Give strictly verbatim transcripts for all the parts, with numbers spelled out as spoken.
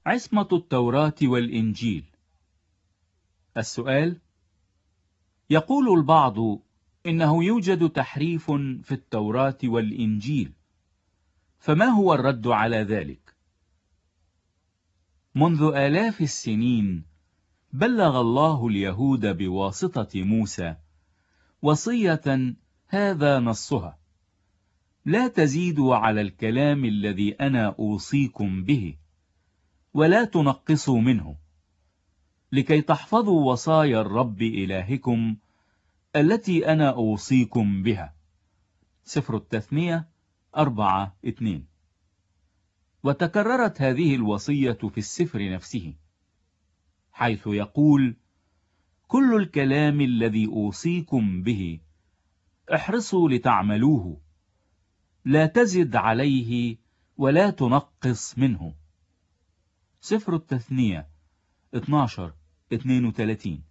عصمة التوراة والإنجيل. السؤال: يقول البعض إنه يوجد تحريف في التوراة والإنجيل، فما هو الرد على ذلك؟ منذ آلاف السنين بلغ الله اليهود بواسطة موسى وصية هذا نصها: لا تزيدوا على الكلام الذي أنا أوصيكم به، ولا تنقصوا منه، لكي تحفظوا وصايا الرب إلهكم التي أنا أوصيكم بها. سفر التثنية أربعة اثنين. وتكررت هذه الوصية في السفر نفسه، حيث يقول: كل الكلام الذي أوصيكم به احرصوا لتعملوه، لا تزد عليه ولا تنقص منه. سفر التثنية اثناشر اثنين وثلاثين.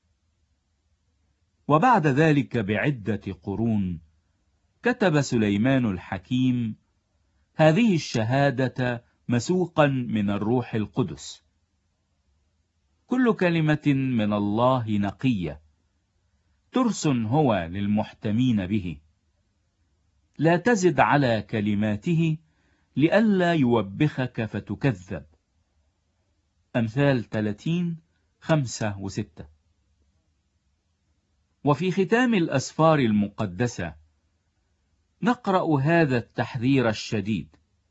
وبعد ذلك بعدة قرون كتب سليمان الحكيم هذه الشهادة مسوقا من الروح القدس: كل كلمة من الله نقية، ترس هو للمحتمين به، لا تزد على كلماته لئلا يوبخك فتكذب. أمثال ثلاثين خمسة وستة. وفي ختام الأسفار المقدسة نقرأ هذا التحذير الشديد: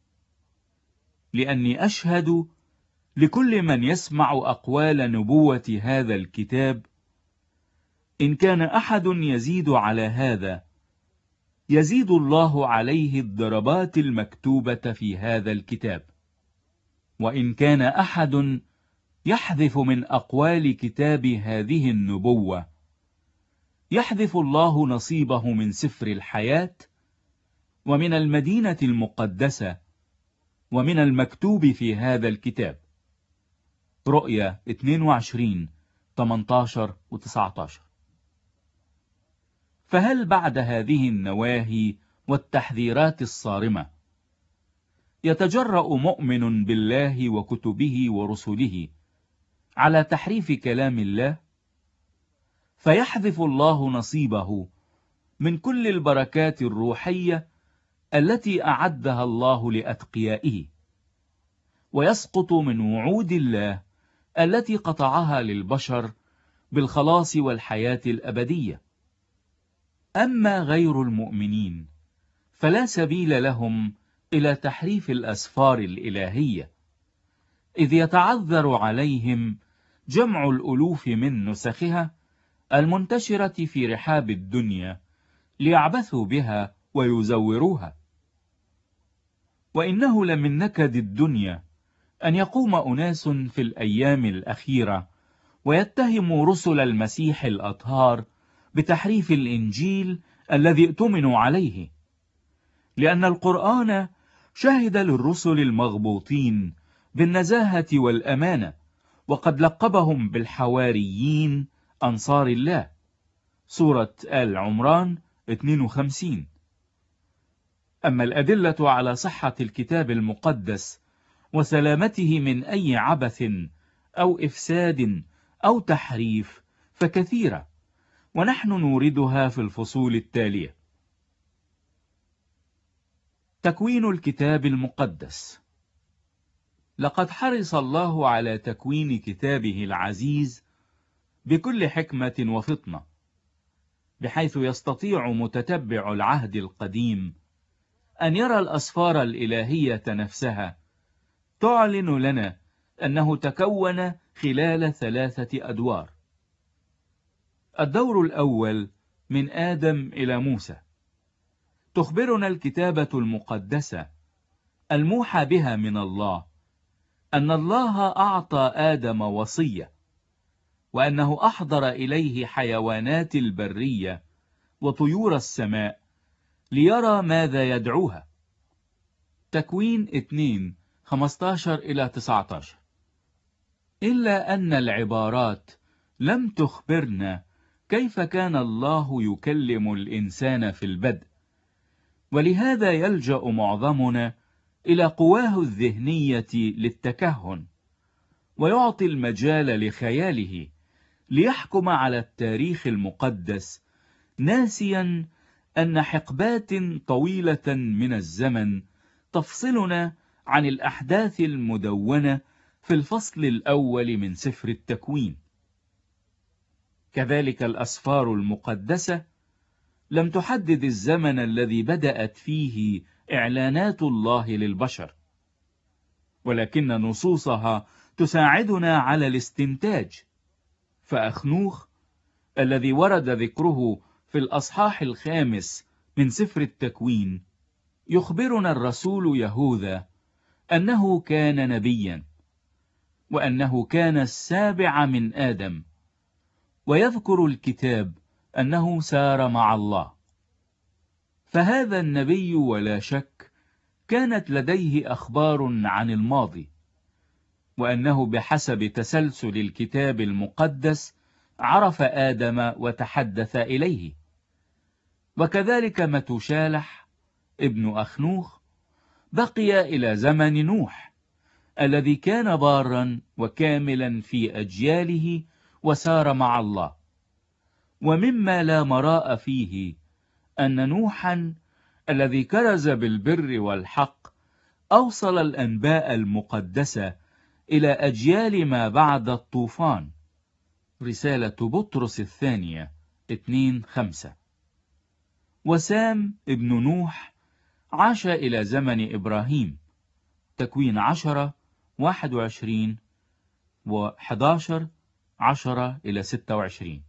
لأني أشهد لكل من يسمع أقوال نبوة هذا الكتاب، إن كان أحد يزيد على هذا يزيد الله عليه الضربات المكتوبة في هذا الكتاب، وإن كان أحد يحذف من أقوال كتاب هذه النبوة يحذف الله نصيبه من سفر الحياة ومن المدينة المقدسة ومن المكتوب في هذا الكتاب. رؤيا اثنين وعشرين ثمانية عشر وتسعة عشر. فهل بعد هذه النواهي والتحذيرات الصارمة يتجرأ مؤمن بالله وكتبه ورسله على تحريف كلام الله، فيحذف الله نصيبه من كل البركات الروحية التي أعدها الله لأتقيائه، ويسقط من وعود الله التي قطعها للبشر بالخلاص والحياة الأبدية؟ أما غير المؤمنين فلا سبيل لهم إلى تحريف الأسفار الإلهية، إذ يتعذر عليهم جمع الألوف من نسخها المنتشرة في رحاب الدنيا ليعبثوا بها ويزوروها. وإنه لمن نكد الدنيا أن يقوم أناس في الأيام الأخيرة ويتهموا رسل المسيح الأطهار بتحريف الإنجيل الذي ائتمنوا عليه، لأن القرآن شهد للرسل المغبوطين بالنزاهة والأمانة، وقد لقبهم بالحواريين أنصار الله. سورة آل عمران اثنين وخمسين. أما الأدلة على صحة الكتاب المقدس وسلامته من أي عبث أو إفساد أو تحريف فكثيرة، ونحن نوردها في الفصول التالية. تكوين الكتاب المقدس. لقد حرص الله على تكوين كتابه العزيز بكل حكمة وفطنة، بحيث يستطيع متتبع العهد القديم أن يرى الأسفار الإلهية نفسها تعلن لنا أنه تكون خلال ثلاثة أدوار. الدور الأول من آدم إلى موسى. تخبرنا الكتابة المقدسة الموحى بها من الله أن الله أعطى آدم وصية، وأنه أحضر إليه حيوانات البرية وطيور السماء ليرى ماذا يدعوها. تكوين اثنين خمسة عشر إلى تسعة عشر. إلا أن العبارات لم تخبرنا كيف كان الله يكلم الإنسان في البدء، ولهذا يلجأ معظمنا إلى قواه الذهنية للتكهن، ويعطي المجال لخياله ليحكم على التاريخ المقدس، ناسيا أن حقبات طويلة من الزمن تفصلنا عن الأحداث المدونة في الفصل الأول من سفر التكوين. كذلك الأسفار المقدسة لم تحدد الزمن الذي بدأت فيه إعلانات الله للبشر، ولكن نصوصها تساعدنا على الاستنتاج. فأخنوخ الذي ورد ذكره في الأصحاح الخامس من سفر التكوين يخبرنا الرسول يهوذا أنه كان نبيا، وأنه كان السابع من آدم، ويذكر الكتاب أنه سار مع الله. فهذا النبي ولا شك كانت لديه أخبار عن الماضي، وأنه بحسب تسلسل الكتاب المقدس عرف آدم وتحدث إليه. وكذلك متوشالح ابن أخنوخ بقي إلى زمن نوح الذي كان بارا وكاملا في أجياله وسار مع الله. ومما لا مراء فيه أن نوحا الذي كرز بالبر والحق أوصل الأنباء المقدسة إلى أجيال ما بعد الطوفان. رسالة بطرس الثانية اثنين خمسة. وسام ابن نوح عاش إلى زمن إبراهيم. تكوين عشرة واحد وعشرين وحداشر عشرة إلى ستة وعشرين.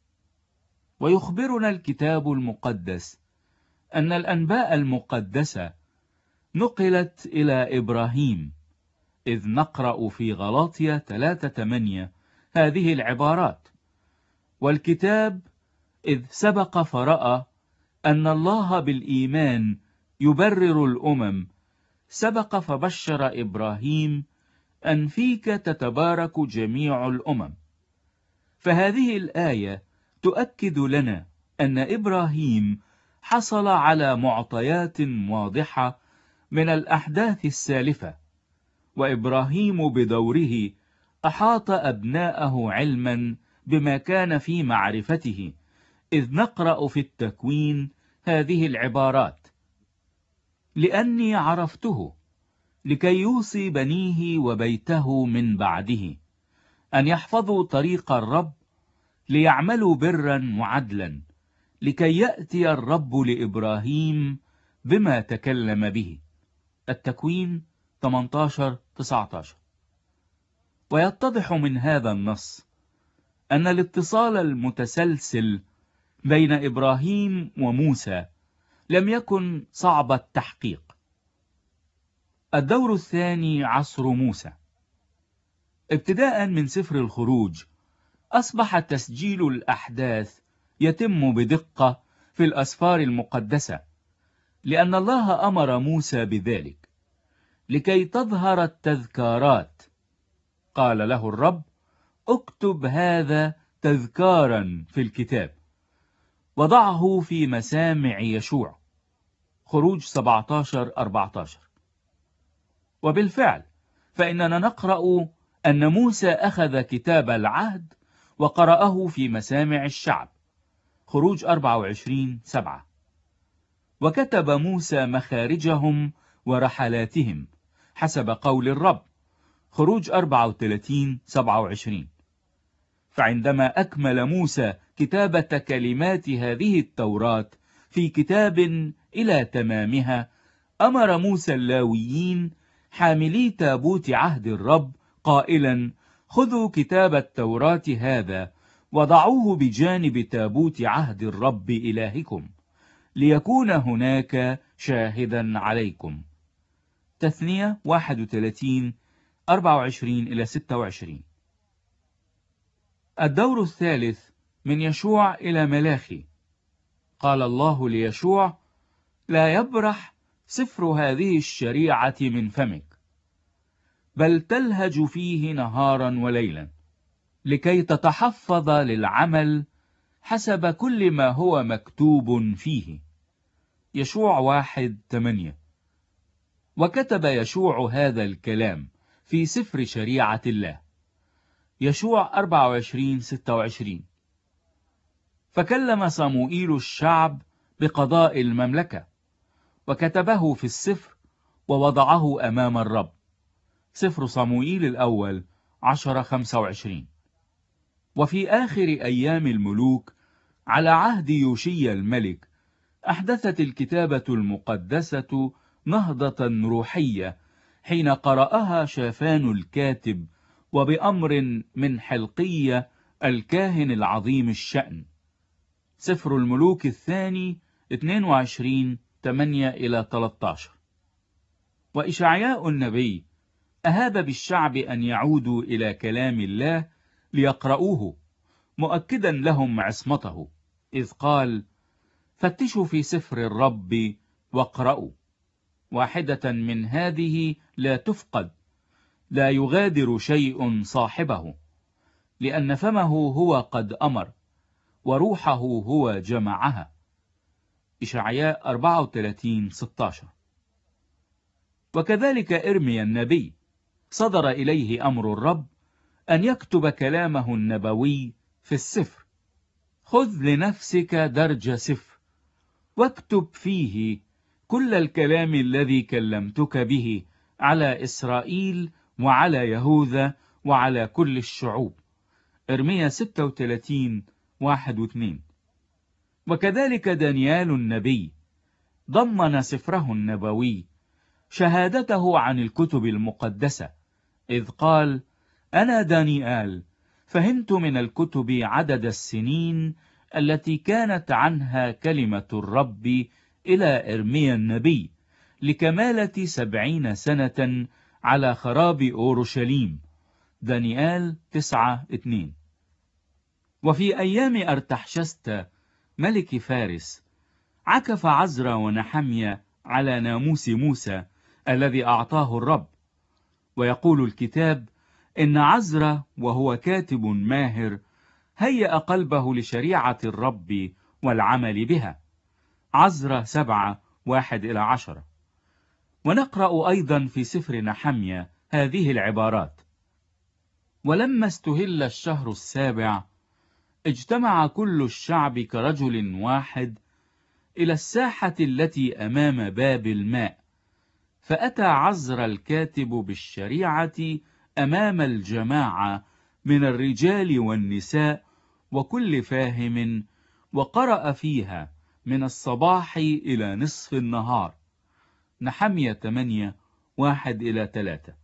ويخبرنا الكتاب المقدس أن الأنباء المقدسة نقلت إلى إبراهيم، إذ نقرأ في غلاطيا ثلاثة ثمانية هذه العبارات: والكتاب إذ سبق فرأى أن الله بالإيمان يبرر الأمم، سبق فبشر إبراهيم أن فيك تتبارك جميع الأمم. فهذه الآية تؤكد لنا أن إبراهيم حصل على معطيات واضحة من الأحداث السالفة، وإبراهيم بدوره أحاط أبناءه علما بما كان في معرفته، إذ نقرأ في التكوين هذه العبارات: لأني عرفته لكي يوصي بنيه وبيته من بعده أن يحفظوا طريق الرب، ليعملوا برا وعدلا، لكي يأتي الرب لإبراهيم بما تكلم به. التكوين ثمانية عشر تسعة عشر. ويتضح من هذا النص أن الاتصال المتسلسل بين إبراهيم وموسى لم يكن صعب التحقيق. الدور الثاني عصر موسى. ابتداء من سفر الخروج أصبح تسجيل الأحداث يتم بدقة في الأسفار المقدسة، لأن الله أمر موسى بذلك لكي تظهر التذكارات. قال له الرب: اكتب هذا تذكارا في الكتاب وضعه في مسامع يشوع. خروج سبعة عشر أربعة عشر. وبالفعل فإننا نقرأ أن موسى أخذ كتاب العهد وقرأه في مسامع الشعب. خروج أربعة وعشرين سبعة. وكتب موسى مخارجهم ورحلاتهم حسب قول الرب. خروج أربعة وثلاثين سبعة وعشرين. فعندما أكمل موسى كتابة كلمات هذه التوراة في كتاب إلى تمامها، أمر موسى اللاويين حاملي تابوت عهد الرب قائلا: خذوا كتاب التوراة هذا وضعوه بجانب تابوت عهد الرب إلهكم، ليكون هناك شاهدا عليكم. تثنية واحد وثلاثين أربعة وعشرين إلى ستة وعشرين. الدور الثالث من يشوع إلى ملاخي. قال الله ليشوع: لا يبرح سفر هذه الشريعة من فمك، بل تلهج فيه نهارا وليلا، لكي تتحفظ للعمل حسب كل ما هو مكتوب فيه. يشوع واحد ثمانية. وكتب يشوع هذا الكلام في سفر شريعة الله. يشوع أربعة وعشرين ستة وعشرين. فكلم صموئيل الشعب بقضاء المملكة، وكتبه في السفر ووضعه أمام الرب. سفر صموئيل الأول عشرة خمسة وعشرين. وفي آخر أيام الملوك على عهد يوشيا الملك أحدثت الكتابة المقدسة نهضة روحية حين قرأها شافان الكاتب وبأمر من حلقية الكاهن العظيم الشأن. سفر الملوك الثاني اثنين وعشرين ثمانية إلى ثلاثة عشر. وإشعياء النبي أهاب بالشعب أن يعودوا إلى كلام الله ليقرؤوه، مؤكدا لهم عصمته، إذ قال: فتشوا في سفر الرب واقرأوا، واحدة من هذه لا تفقد، لا يغادر شيء صاحبه، لأن فمه هو قد أمر، وروحه هو جمعها. إشعياء أربعة وثلاثين ستة عشر. وكذلك إرميا النبي صدر إليه أمر الرب أن يكتب كلامه النبوي في السفر. خذ لنفسك درج سفر، واكتب فيه كل الكلام الذي كلمتك به على إسرائيل وعلى يهوذا وعلى كل الشعوب. إرميا ستة وثلاثين واحد واثنين. وكذلك دانيال النبي ضمن سفره النبوي شهادته عن الكتب المقدسة، إذ قال: أنا دانيال فهمت من الكتب عدد السنين التي كانت عنها كلمة الرب إلى إرميا النبي لكمالة سبعين سنة على خراب أورشليم. دانيال تسعة اثنين. وفي أيام أرتحشست ملك فارس عكف عزرا ونحميا على ناموس موسى الذي أعطاه الرب. ويقول الكتاب إن عزرا وهو كاتب ماهر هيأ قلبه لشريعة الرب والعمل بها. عزرا سبعة واحد إلى عشرة. ونقرأ أيضا في سفر نحميا هذه العبارات: ولما استهل الشهر السابع اجتمع كل الشعب كرجل واحد إلى الساحة التي أمام باب الماء، فأتى عزرا الكاتب بالشريعة أمام الجماعة من الرجال والنساء وكل فاهم، وقرأ فيها من الصباح إلى نصف النهار. نحميا ثمانية واحد إلى ثلاثة.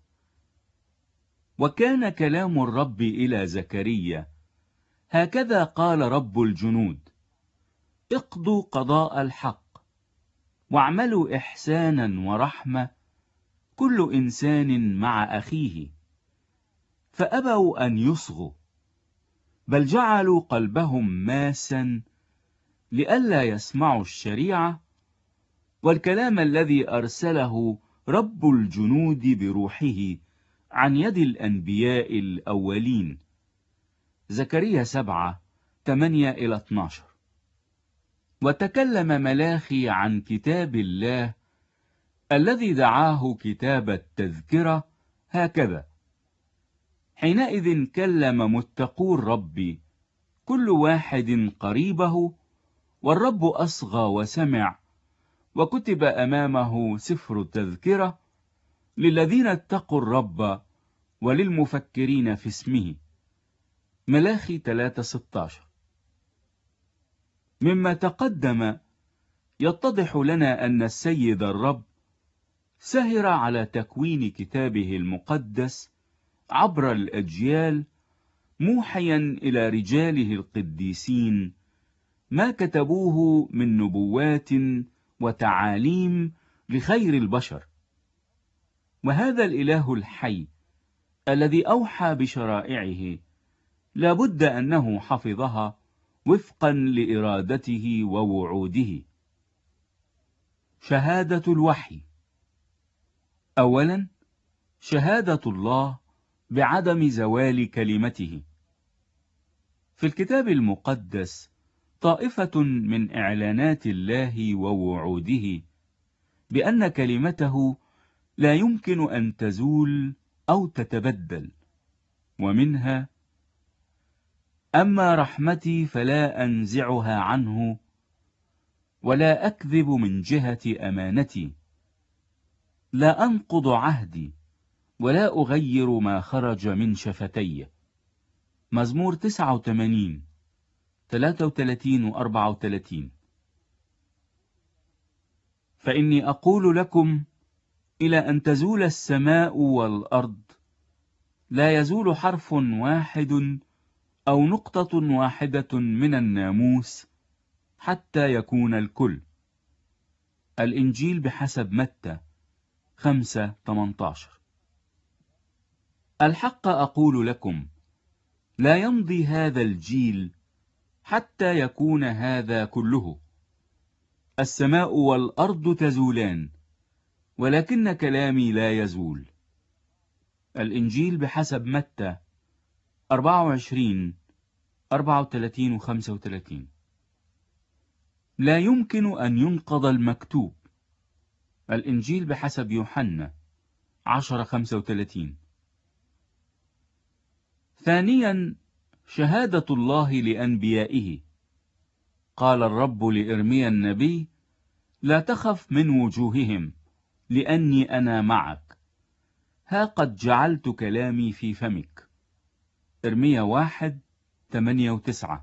وكان كلام الرب إلى زكريا: هكذا قال رب الجنود، اقضوا قضاء الحق، واعملوا إحسانا ورحمة كل إنسان مع أخيه، فأبوا أن يصغوا، بل جعلوا قلبهم ماسا لئلا يسمعوا الشريعة والكلام الذي أرسله رب الجنود بروحه عن يد الأنبياء الأولين. زكريا سبعة ثمانية إلى اثني عشر. وتكلم ملاخي عن كتاب الله الذي دعاه كتاب التذكرة هكذا: حينئذ كلم متقو الرب كل واحد قريبه، والرب أصغى وسمع، وكتب أمامه سفر التذكرة للذين اتقوا الرب وللمفكرين في اسمه. ملاخي ثلاثة ستة عشر. مما تقدم يتضح لنا أن السيد الرب سهر على تكوين كتابه المقدس عبر الأجيال، موحيا إلى رجاله القديسين ما كتبوه من نبوات وتعاليم لخير البشر. وهذا الإله الحي الذي أوحى بشرائعه لا بد أنه حفظها وفقا لإرادته ووعوده. شهادة الوحي. أولا، شهادة الله بعدم زوال كلمته. في الكتاب المقدس طائفة من إعلانات الله ووعوده بأن كلمته لا يمكن أن تزول أو تتبدل، ومنها أما رحمتي فلا أنزعها عنه، ولا أكذب من جهة أمانتي. لا أنقض عهدي، ولا أغير ما خرج من شفتي. مزمور تسعة وثمانين ثلاثة وثلاثين و أربعة وثلاثين. فإني أقول لكم إلى أن تزول السماء والأرض لا يزول حرف واحد أو نقطة واحدة من الناموس حتى يكون الكل. الإنجيل بحسب متى خمسة ثمانية عشر. الحق أقول لكم لا يمضي هذا الجيل حتى يكون هذا كله. السماء والأرض تزولان، ولكن كلامي لا يزول. الإنجيل بحسب متى أربعة وعشرين أربعة وثلاثين و خمسة وثلاثين. لا يمكن أن ينقض المكتوب. الإنجيل بحسب يوحنا عشرة خمسة وثلاثين. ثانيا، شهادة الله لأنبيائه. قال الرب لإرميا النبي: لا تخف من وجوههم، لأني أنا معك، ها قد جعلت كلامي في فمك. إرميا واحد ثمانية وتسعة.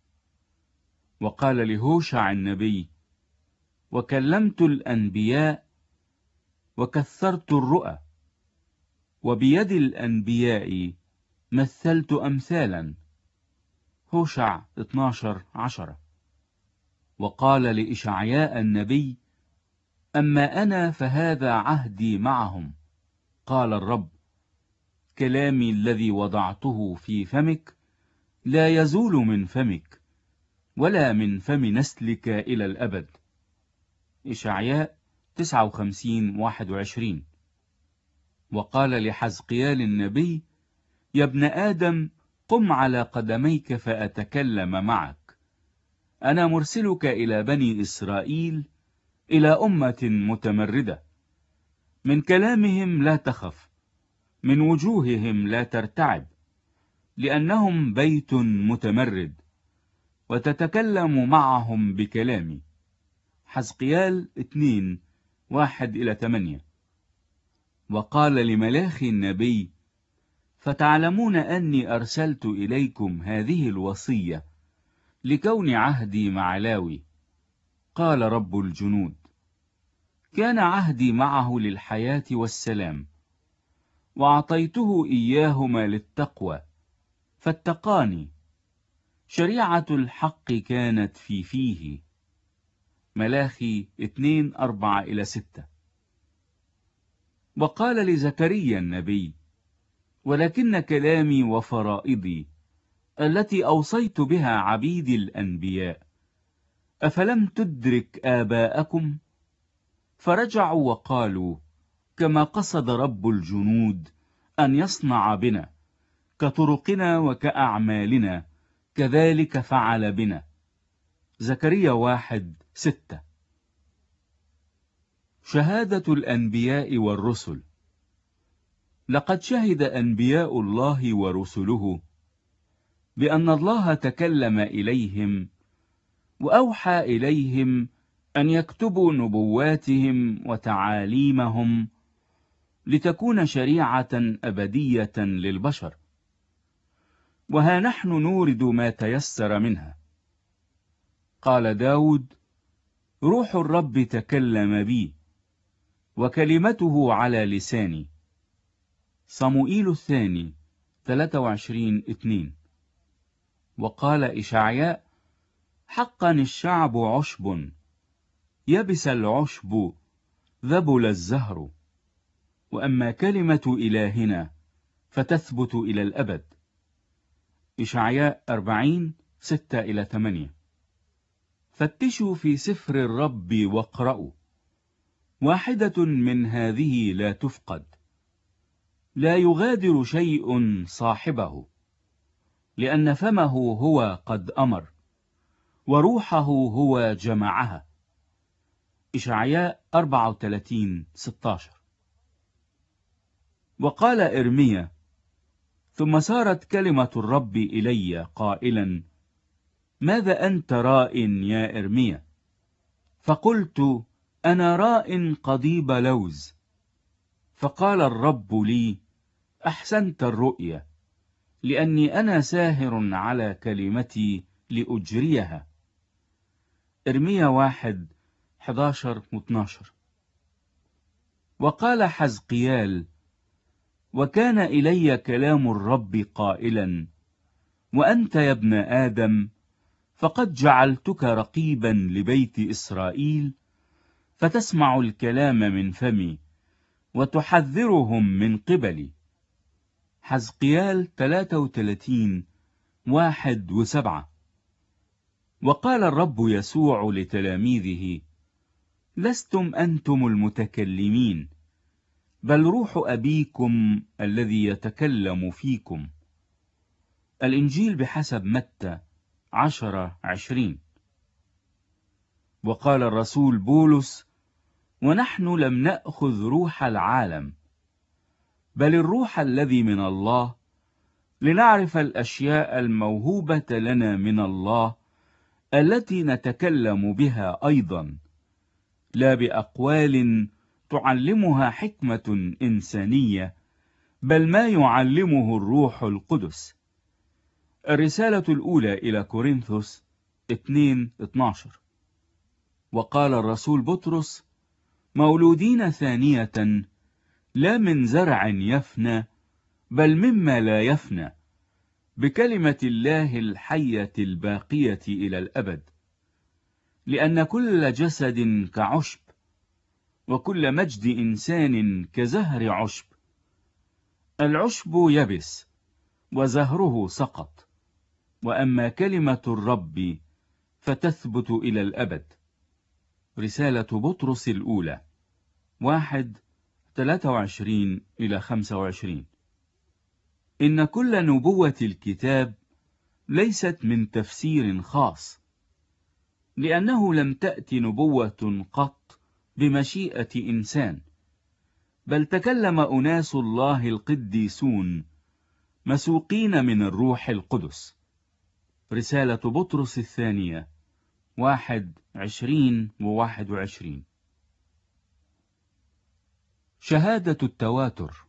وقال لهوشع النبي: وكلمت الأنبياء وكثرت الرؤى، وبيد الأنبياء مثلت أمثالا. هوشع اثناشر عشرة. وقال لإشعياء النبي: أما أنا فهذا عهدي معهم، قال الرب، كلامي الذي وضعته في فمك لا يزول من فمك، ولا من فم نسلك إلى الأبد. إشعياء تسعة وخمسين واحد وعشرين. وقال لحزقيال النبي: يا ابن آدم، قم على قدميك فأتكلم معك. أنا مرسلك إلى بني إسرائيل، إلى أمة متمردة. من كلامهم لا تخف، من وجوههم لا ترتعب، لأنهم بيت متمرد، وتتكلم معهم بكلامي. حزقيال اثنين واحد إلى ثمانية. وقال لملاخي النبي: فتعلمون أني أرسلت إليكم هذه الوصية لكون عهدي مع لاوي، قال رب الجنود. كان عهدي معه للحياة والسلام، وأعطيته إياهما للتقوى، فاتقاني. شريعة الحق كانت في فيه. ملاخي اثنين أربعة إلى ستة. وقال لزكريا النبي: ولكن كلامي وفرائضي التي أوصيت بها عبيدي الأنبياء أفلم تدرك آباءكم؟ فرجعوا وقالوا: كما قصد رب الجنود أن يصنع بنا، كطرقنا وكأعمالنا كذلك فعل بنا. زكريا واحد ستة. شهادة الأنبياء والرسل. لقد شهد أنبياء الله ورسله بأن الله تكلم إليهم وأوحى إليهم أن يكتبوا نبواتهم وتعاليمهم لتكون شريعة أبدية للبشر. وها نحن نورد ما تيسر منها. قال داود: روح الرب تكلم بي، وكلمته على لساني. صموئيل الثاني ثلاثة وعشرين اثنين. وقال إشعياء: حقا الشعب عشب، يبس العشب، ذبل الزهر، وأما كلمة إلهنا فتثبت إلى الأبد. إشعياء أربعين ستة إلى ثمانية. فتشوا في سفر الرب واقرأوا، واحدة من هذه لا تفقد. لا يغادر شيء صاحبه، لأن فمه هو قد أمر، وروحه هو جمعها. إشعياء أربعة وثلاثين ستة عشر. وقال إرميا: ثم صارت كلمة الرب إلي قائلا: ماذا أنت راء يا إرميا؟ فقلت: أنا راء قضيب لوز. فقال الرب لي: أحسنت الرؤيا، لأني أنا ساهر على كلمتي لأجريها. إرميا واحد حداشر واثناشر. وقال حزقيال: وكان إلي كلام الرب قائلا: وأنت يا ابن آدم، فقد جعلتك رقيبا لبيت إسرائيل، فتسمع الكلام من فمي وتحذرهم من قبلي. حزقيال ثلاثة وثلاثين واحد وسبعة. وقال الرب يسوع لتلاميذه: لستم أنتم المتكلمين، بل روح أبيكم الذي يتكلم فيكم. الإنجيل بحسب متى عشرة عشرين. وقال الرسول بولس: ونحن لم نأخذ روح العالم، بل الروح الذي من الله، لنعرف الأشياء الموهوبة لنا من الله، التي نتكلم بها أيضا، لا بأقوال تعلمها حكمة إنسانية، بل ما يعلمه الروح القدس. الرسالة الأولى إلى كورنثوس اثنين اثناشر. وقال الرسول بطرس: مولودين ثانية، لا من زرع يفنى، بل مما لا يفنى، بكلمة الله الحية الباقية إلى الأبد. لأن كل جسد كعشب، وكل مجد إنسان كزهر عشب. العشب يبس وزهره سقط، وأما كلمة الرب فتثبت إلى الأبد. رسالة بطرس الأولى واحد ثلاثة وعشرين إلى خمسة وعشرين. إن كل نبوة الكتاب ليست من تفسير خاص، لأنه لم تأتي نبوة قط بمشيئة إنسان، بل تكلم أناس الله القديسون مسوقين من الروح القدس. رسالة بطرس الثانية واحد عشرين وواحد وعشرين. شهادة التواتر.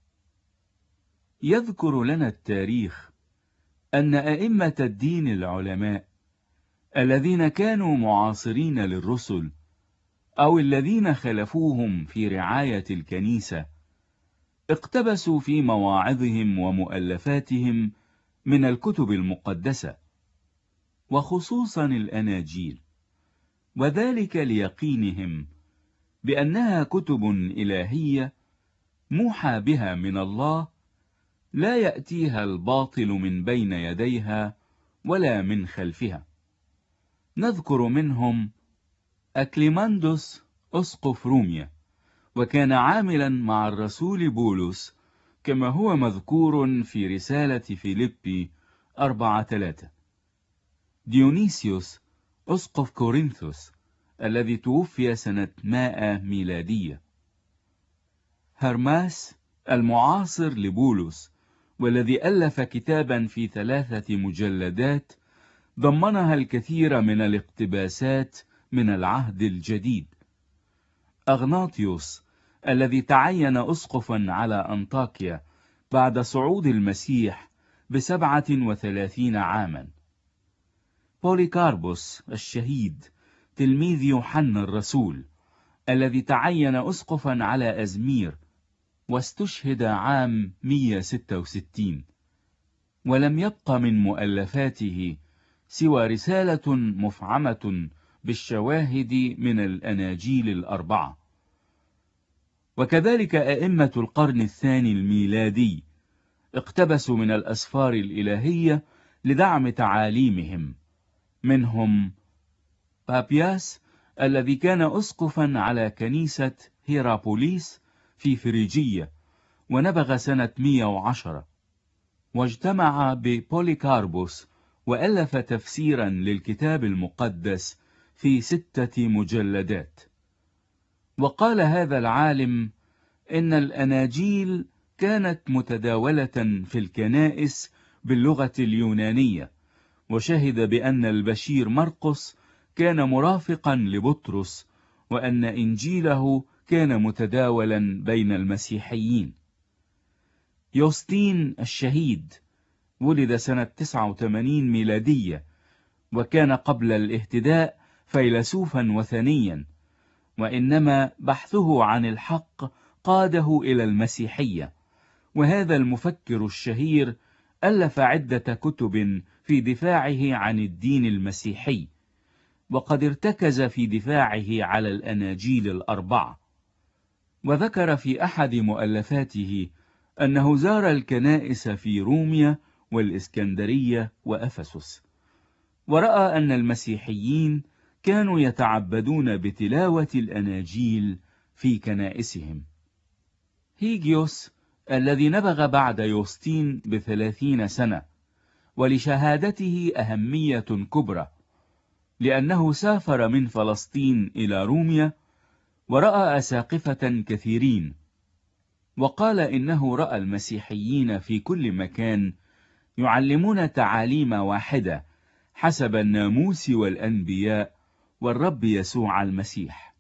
يذكر لنا التاريخ أن أئمة الدين العلماء الذين كانوا معاصرين للرسل، أو الذين خلفوهم في رعاية الكنيسة، اقتبسوا في مواعظهم ومؤلفاتهم من الكتب المقدسة، وخصوصا الأناجيل، وذلك ليقينهم بأنها كتب إلهية موحى بها من الله، لا يأتيها الباطل من بين يديها ولا من خلفها. نذكر منهم أكليماندوس أسقف روميا، وكان عاملا مع الرسول بولس، كما هو مذكور في رسالة فيليبي أربعة ثلاثة. ديونيسيوس أسقف كورنثوس، الذي توفي سنة مائة ميلادية. هرماس المعاصر لبولس، والذي ألف كتابا في ثلاثة مجلدات ضمنها الكثير من الاقتباسات من العهد الجديد. أغناطيوس الذي تعين أسقفا على أنطاكيا بعد صعود المسيح بسبعة وثلاثين عاما. بوليكاربوس الشهيد تلميذ يوحنا الرسول، الذي تعين أسقفا على أزمير واستشهد عام مئة وستة وستين، ولم يبق من مؤلفاته سوى رسالة مفعمة بالشواهد من الأناجيل الأربعة. وكذلك أئمة القرن الثاني الميلادي اقتبسوا من الأسفار الإلهية لدعم تعاليمهم، منهم بابياس الذي كان أسقفا على كنيسة هيرابوليس في فريجية، ونبغ سنة مئة وعشرة، واجتمع ببوليكاربوس وألف تفسيرا للكتاب المقدس في ستة مجلدات. وقال هذا العالم إن الأناجيل كانت متداولة في الكنائس باللغة اليونانية، وشهد بأن البشير مرقس كان مرافقا لبطرس، وأن إنجيله كان متداولا بين المسيحيين. يوستين الشهيد ولد سنة تسعة وثمانين ميلادية، وكان قبل الاهتداء فيلسوفا وثنيا، وإنما بحثه عن الحق قاده إلى المسيحية. وهذا المفكر الشهير ألف عدة كتب في دفاعه عن الدين المسيحي، وقد ارتكز في دفاعه على الأناجيل الأربعة. وذكر في أحد مؤلفاته أنه زار الكنائس في روميا والإسكندرية وأفسس، ورأى أن المسيحيين كانوا يتعبدون بتلاوة الأناجيل في كنائسهم. هيجيوس الذي نبغ بعد يوستين بثلاثين سنة، ولشهادته أهمية كبرى، لأنه سافر من فلسطين إلى روميا ورأى أساقفة كثيرين، وقال إنه رأى المسيحيين في كل مكان يعلمون تعاليم واحدة حسب الناموس والأنبياء والرب يسوع المسيح.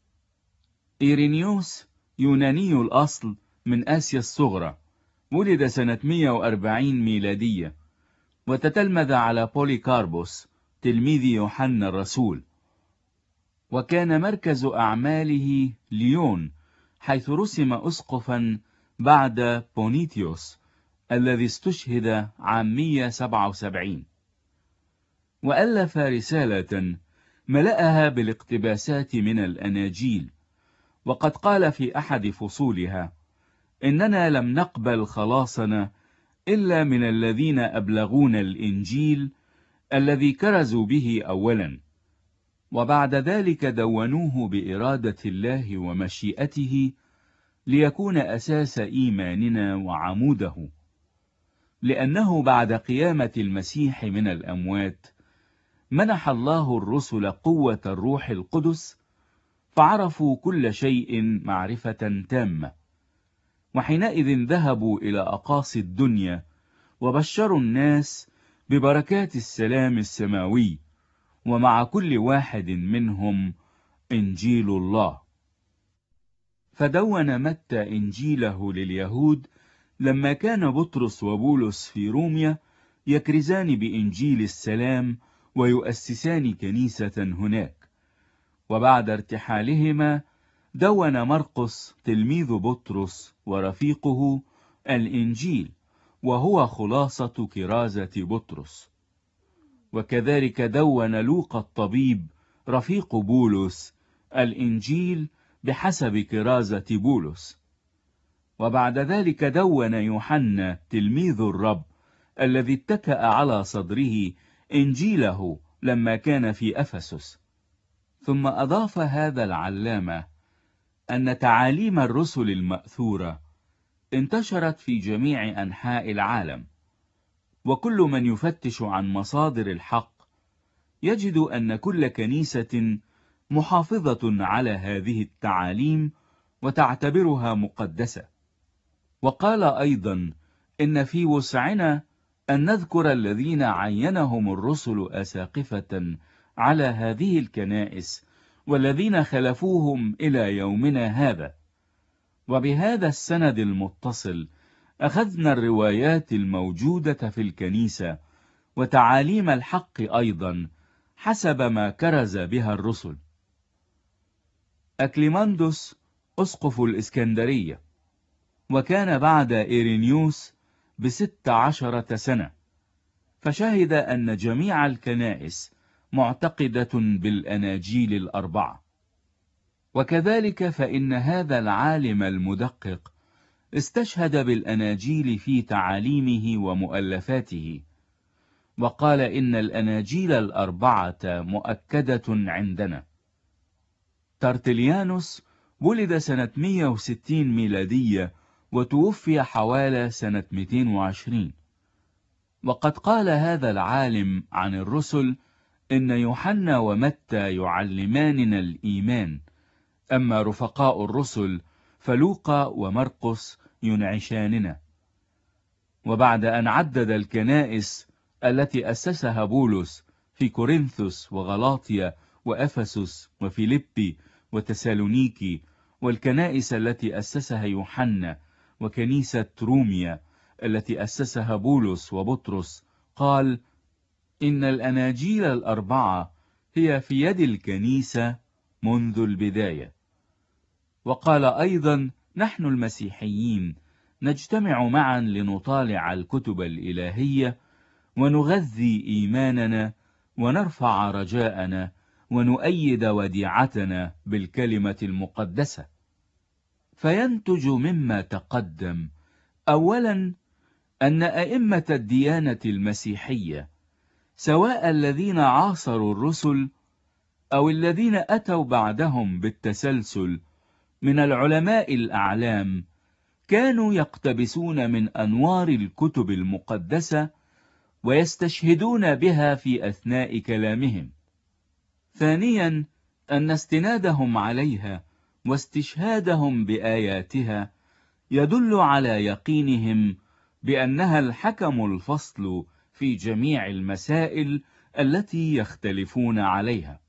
إيرينيوس يوناني الأصل من آسيا الصغرى، ولد سنة مئة وأربعين ميلادية، وتتلمذ على بوليكاربوس تلميذ يوحنا الرسول، وكان مركز أعماله ليون، حيث رسم أسقفا بعد بونيتيوس الذي استشهد عام مئة وسبعة وسبعين. وألف رسالة ملأها بالاقتباسات من الأناجيل، وقد قال في أحد فصولها: إننا لم نقبل خلاصنا إلا من الذين أبلغونا الإنجيل الذي كرزوا به أولا، وبعد ذلك دونوه بإرادة الله ومشيئته ليكون أساس إيماننا وعموده. لأنه بعد قيامة المسيح من الأموات منح الله الرسل قوة الروح القدس، فعرفوا كل شيء معرفة تامة، وحينئذ ذهبوا إلى أقاصي الدنيا وبشروا الناس ببركات السلام السماوي، ومع كل واحد منهم إنجيل الله. فدون متى إنجيله لليهود لما كان بطرس وبولس في روميا يكرزان بإنجيل السلام ويؤسسان كنيسة هناك. وبعد ارتحالهما دون مرقس تلميذ بطرس ورفيقه الإنجيل، وهو خلاصة كرازة بطرس. وكذلك دون لوقا الطبيب رفيق بولس الإنجيل بحسب كرازة بولس. وبعد ذلك دون يوحنا تلميذ الرب الذي اتكأ على صدره إنجيله لما كان في أفسس. ثم أضاف هذا العلامة أن تعاليم الرسل المأثورة انتشرت في جميع أنحاء العالم، وكل من يفتش عن مصادر الحق يجد أن كل كنيسة محافظة على هذه التعاليم وتعتبرها مقدسة. وقال أيضا إن في وسعنا أن نذكر الذين عينهم الرسل أساقفة على هذه الكنائس والذين خلفوهم إلى يومنا هذا. وبهذا السند المتصل أخذنا الروايات الموجودة في الكنيسة وتعاليم الحق أيضا حسب ما كرز بها الرسل. أكليماندوس أسقف الإسكندرية، وكان بعد إيرينيوس بست عشرة سنة، فشهد أن جميع الكنائس معتقدة بالأناجيل الأربعة. وكذلك فإن هذا العالم المدقق استشهد بالأناجيل في تعاليمه ومؤلفاته، وقال إن الأناجيل الأربعة مؤكدة عندنا. ترتليانوس ولد سنة مئة وستين ميلادية وتوفي حوالي سنة مئتين وعشرين. وقد قال هذا العالم عن الرسل إن يوحنا ومتى يعلماننا الإيمان، أما رفقاء الرسل فلوقا ومرقس ينعشاننا. وبعد أن عدد الكنائس التي أسسها بولس في كورنثوس وغلاطيا وأفسس وفيليبي وتسالونيكي، والكنائس التي أسسها يوحنا، وكنيسة روميا التي أسسها بولس وبطرس، قال: إن الأناجيل الأربعة هي في يد الكنيسة منذ البداية. وقال أيضا: نحن المسيحيين نجتمع معا لنطالع الكتب الإلهية ونغذي إيماننا ونرفع رجاءنا ونؤيد وديعتنا بالكلمة المقدسة. فينتج مما تقدم أولا أن أئمة الديانة المسيحية، سواء الذين عاصروا الرسل أو الذين أتوا بعدهم بالتسلسل من العلماء الأعلام، كانوا يقتبسون من أنوار الكتب المقدسة ويستشهدون بها في أثناء كلامهم. ثانيا أن استنادهم عليها واستشهادهم بآياتها يدل على يقينهم بأنها الحكم الفصل في جميع المسائل التي يختلفون عليها.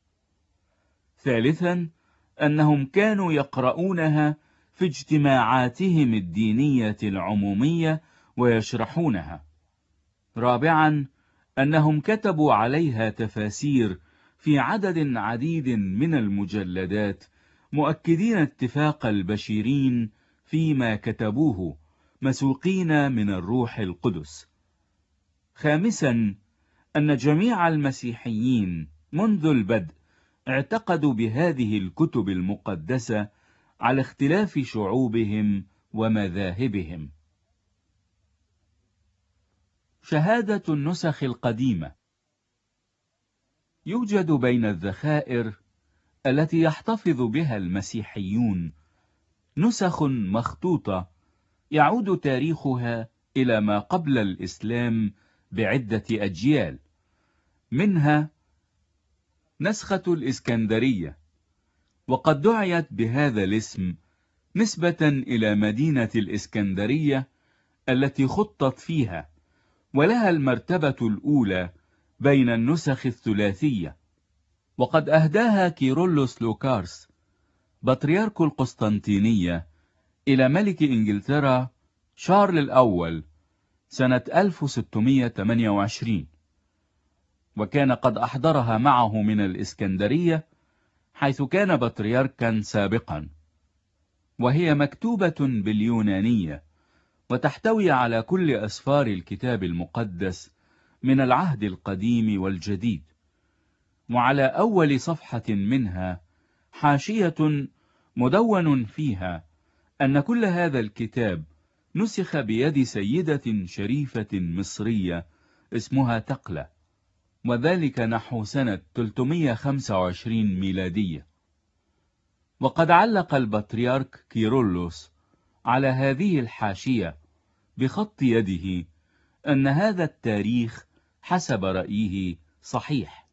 ثالثا أنهم كانوا يقرؤونها في اجتماعاتهم الدينية العمومية ويشرحونها. رابعا أنهم كتبوا عليها تفاسير في عدد عديد من المجلدات، مؤكدين اتفاق البشيرين فيما كتبوه، مسوقين من الروح القدس. خامسا أن جميع المسيحيين منذ البدء اعتقدوا بهذه الكتب المقدسة على اختلاف شعوبهم ومذاهبهم. شهادة النسخ القديمة. يوجد بين الذخائر التي يحتفظ بها المسيحيون نسخ مخطوطة يعود تاريخها إلى ما قبل الإسلام بعدة أجيال، منها نسخة الإسكندرية، وقد دعيت بهذا الاسم نسبة إلى مدينة الإسكندرية التي خطت فيها، ولها المرتبة الأولى بين النسخ الثلاثية. وقد أهداها كيرلس لوكارس بطريرك القسطنطينية إلى ملك إنجلترا شارل الأول سنة ألف وستمائة وثمانية وعشرين، وكان قد أحضرها معه من الإسكندرية حيث كان بطريركا سابقا. وهي مكتوبة باليونانية، وتحتوي على كل أسفار الكتاب المقدس من العهد القديم والجديد. وعلى أول صفحة منها حاشية مدون فيها أن كل هذا الكتاب نسخ بيد سيدة شريفة مصرية اسمها تقلة، وذلك نحو سنة ثلاثمائة وخمسة وعشرين ميلادية. وقد علق البطريرك كيرلس على هذه الحاشية بخط يده أن هذا التاريخ حسب رأيه صحيح.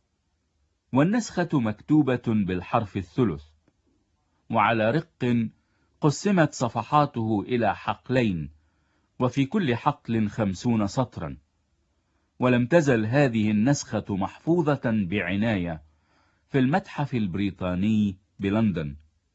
والنسخة مكتوبة بالحرف الثلث، وعلى رق قسمت صفحاته إلى حقلين، وفي كل حقل خمسون سطرا. ولم تزل هذه النسخة محفوظة بعناية في المتحف البريطاني بلندن.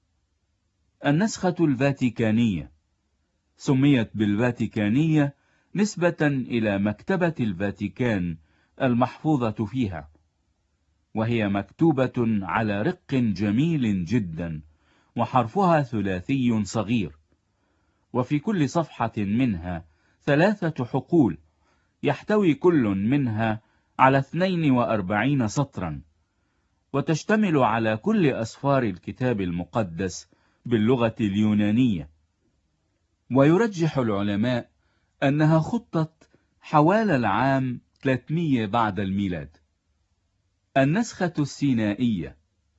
النسخة الفاتيكانية سميت بالفاتيكانية نسبة إلى مكتبة الفاتيكان المحفوظة فيها، وهي مكتوبة على رق جميل جدا، وحرفها ثلاثي صغير، وفي كل صفحة منها ثلاثة حقول، يحتوي كل منها على اثنين وأربعين سطرا، وتشتمل على كل أسفار الكتاب المقدس باللغة اليونانية. ويرجح العلماء أنها خطت حوالي العام ثلاثمائة بعد الميلاد. النسخة السينائية،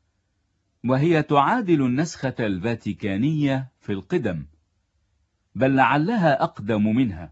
وهي تعادل النسخة الفاتيكانية في القدم، بل لعلها أقدم منها،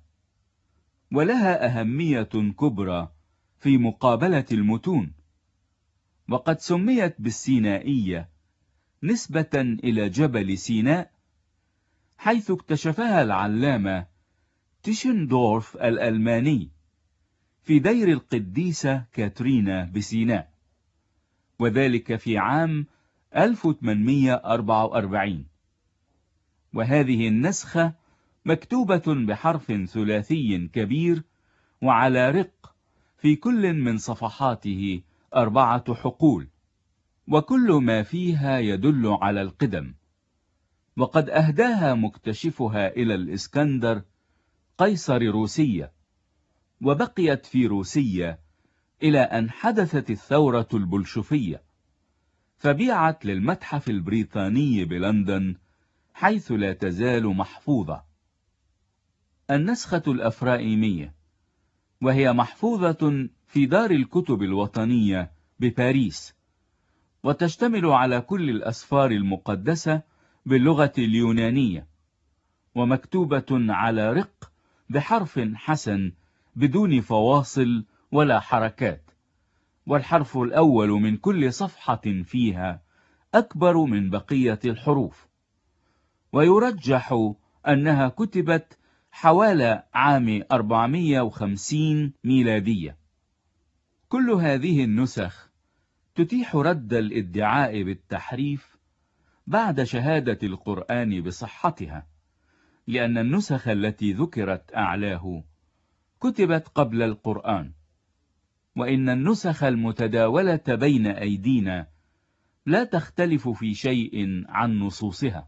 ولها أهمية كبرى في مقابلة المتون. وقد سميت بالسينائية نسبة إلى جبل سيناء، حيث اكتشفها العلامة تيشندورف الألماني في دير القديسة كاترينا بسيناء، وذلك في عام ألف وثمانمئة وأربعة وأربعين. وهذه النسخة مكتوبة بحرف ثلاثي كبير وعلى رق، في كل من صفحاته أربعة حقول، وكل ما فيها يدل على القدم. وقد أهداها مكتشفها إلى الإسكندر قيصر روسيا، وبقيت في روسيا إلى أن حدثت الثورة البلشفية، فبيعت للمتحف البريطاني بلندن، حيث لا تزال محفوظة. النسخة الأفرائيمية، وهي محفوظة في دار الكتب الوطنية بباريس، وتشتمل على كل الأسفار المقدسة باللغة اليونانية، ومكتوبة على رق بحرف حسن بدون فواصل ولا حركات، والحرف الأول من كل صفحة فيها أكبر من بقية الحروف. ويرجح أنها كتبت حوالي عام أربعمئة وخمسين ميلادية. كل هذه النسخ تتيح رد الادعاء بالتحريف بعد شهادة القرآن بصحتها، لأن النسخ التي ذكرت أعلاه كتبت قبل القرآن، وإن النسخ المتداولة بين أيدينا لا تختلف في شيء عن نصوصها.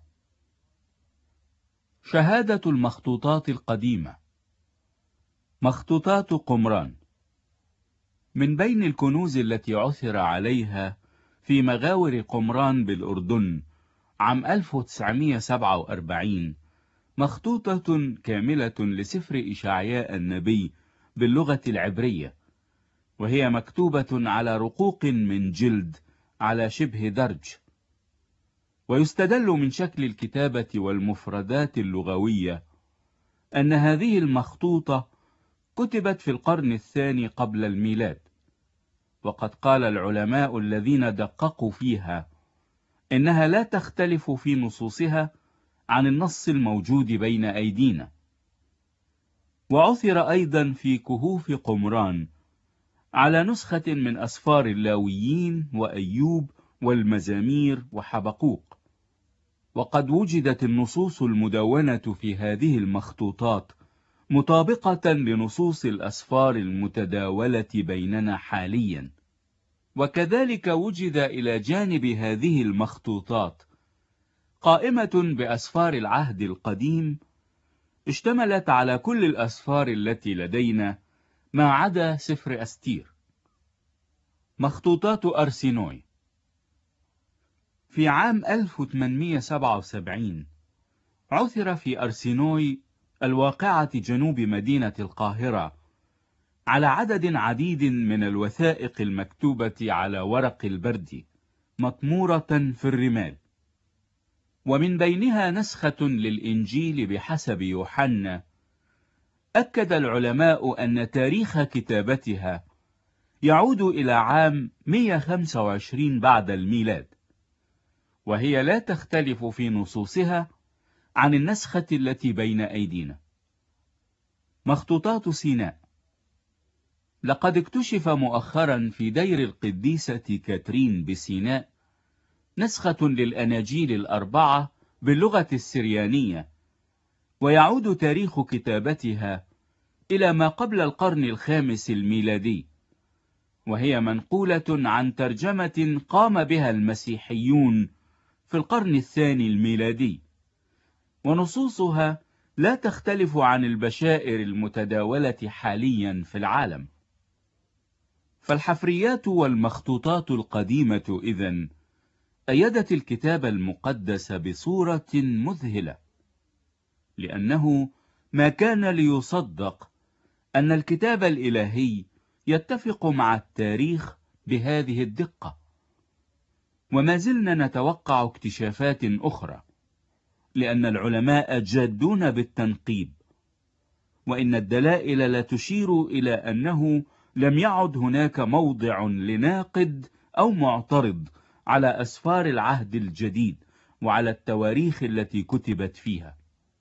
شهادة المخطوطات القديمة. مخطوطات قمران. من بين الكنوز التي عثر عليها في مغاور قمران بالأردن عام ألف وتسعمئة وسبعة وأربعين مخطوطة كاملة لسفر إشعياء النبي باللغة العبرية، وهي مكتوبة على رقوق من جلد على شبه درج. ويستدل من شكل الكتابة والمفردات اللغوية أن هذه المخطوطة كتبت في القرن الثاني قبل الميلاد. وقد قال العلماء الذين دققوا فيها إنها لا تختلف في نصوصها عن النص الموجود بين أيدينا. وعثر أيضا في كهوف قمران على نسخة من أسفار اللاويين وأيوب والمزامير وحبقوق. وقد وجدت النصوص المدونة في هذه المخطوطات مطابقة لنصوص الأسفار المتداولة بيننا حاليا. وكذلك وجد إلى جانب هذه المخطوطات قائمة بأسفار العهد القديم اشتملت على كل الأسفار التي لدينا ما عدا سفر أستير. مخطوطات أرسينوي. في عام ألف وثمانمئة وسبعة وسبعين عثر في أرسينوي الواقعة جنوب مدينة القاهرة على عدد عديد من الوثائق المكتوبة على ورق البرد مطمورة في الرمال، ومن بينها نسخة للإنجيل بحسب يوحنا. أكد العلماء أن تاريخ كتابتها يعود إلى عام مئة وخمسة وعشرين بعد الميلاد، وهي لا تختلف في نصوصها عن النسخة التي بين أيدينا. مخطوطات سيناء. لقد اكتشف مؤخرا في دير القديسة كاترين بسيناء نسخة للأناجيل الأربعة باللغة السريانية، ويعود تاريخ كتابتها إلى ما قبل القرن الخامس الميلادي، وهي منقولة عن ترجمة قام بها المسيحيون في القرن الثاني الميلادي، ونصوصها لا تختلف عن البشائر المتداولة حاليا في العالم. فالحفريات والمخطوطات القديمة إذن أيدت الكتاب المقدس بصورة مذهلة، لأنه ما كان ليصدق أن الكتاب الإلهي يتفق مع التاريخ بهذه الدقة. وما زلنا نتوقع اكتشافات أخرى، لأن العلماء جادون بالتنقيب، وإن الدلائل لا تشير إلى أنه لم يعد هناك موضع لناقد أو معترض على أسفار العهد الجديد وعلى التواريخ التي كتبت فيها.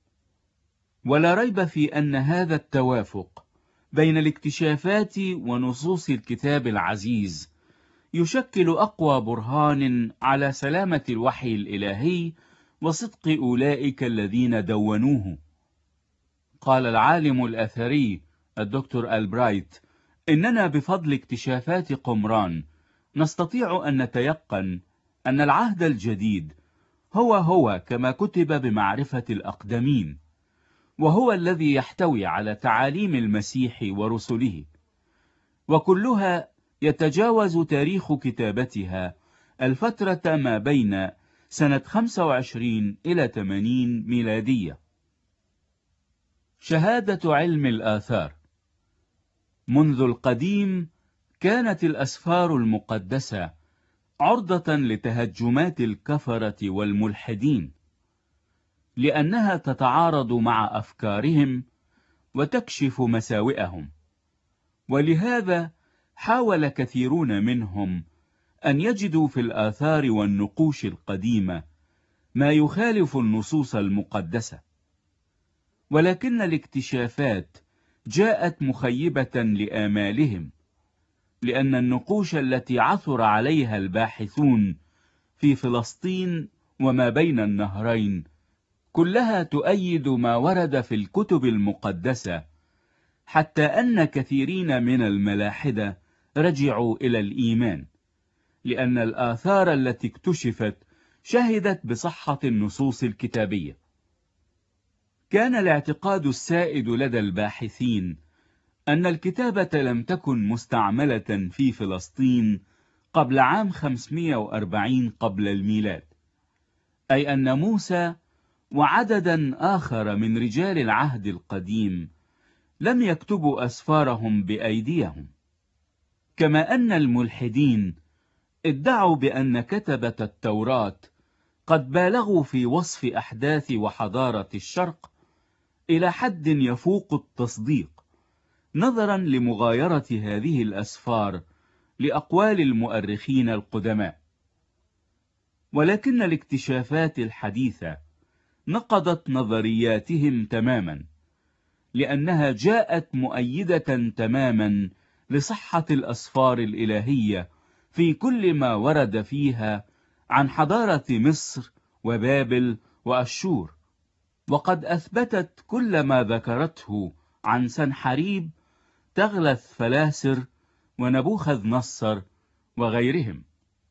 ولا ريب في أن هذا التوافق بين الاكتشافات ونصوص الكتاب العزيز يشكل أقوى برهان على سلامة الوحي الإلهي وصدق أولئك الذين دونوه. قال العالم الأثري الدكتور ألبرايت: إننا بفضل اكتشافات قمران نستطيع أن نتيقن أن العهد الجديد هو هو كما كتب بمعرفة الأقدمين، وهو الذي يحتوي على تعاليم المسيح ورسله، وكلها يتجاوز تاريخ كتابتها الفترة ما بين سنة خمسة وعشرين إلى ثمانين ميلادية. شهادة علم الآثار. منذ القديم كانت الأسفار المقدسة عرضة لتهجمات الكفرة والملحدين، لأنها تتعارض مع أفكارهم وتكشف مساوئهم، ولهذا حاول كثيرون منهم أن يجدوا في الآثار والنقوش القديمة ما يخالف النصوص المقدسة. ولكن الاكتشافات جاءت مخيبة لآمالهم، لأن النقوش التي عثر عليها الباحثون في فلسطين وما بين النهرين كلها تؤيد ما ورد في الكتب المقدسة، حتى أن كثيرين من الملاحدة رجعوا إلى الإيمان، لأن الآثار التي اكتشفت شهدت بصحة النصوص الكتابية. كان الاعتقاد السائد لدى الباحثين أن الكتابة لم تكن مستعملة في فلسطين قبل عام خمسمائة وأربعين قبل الميلاد، أي أن موسى وعددا آخر من رجال العهد القديم لم يكتبوا أسفارهم بأيديهم. كما أن الملحدين ادعوا بأن كتبة التوراة قد بالغوا في وصف أحداث وحضارة الشرق إلى حد يفوق التصديق، نظرا لمغايرة هذه الأسفار لأقوال المؤرخين القدماء. ولكن الاكتشافات الحديثة نقضت نظرياتهم تماما، لأنها جاءت مؤيدة تماما لصحة الأسفار الإلهية في كل ما ورد فيها عن حضارة مصر وبابل وأشور، وقد أثبتت كل ما ذكرته عن سنحريب تغلث فلاسر ونبوخذ نصر وغيرهم.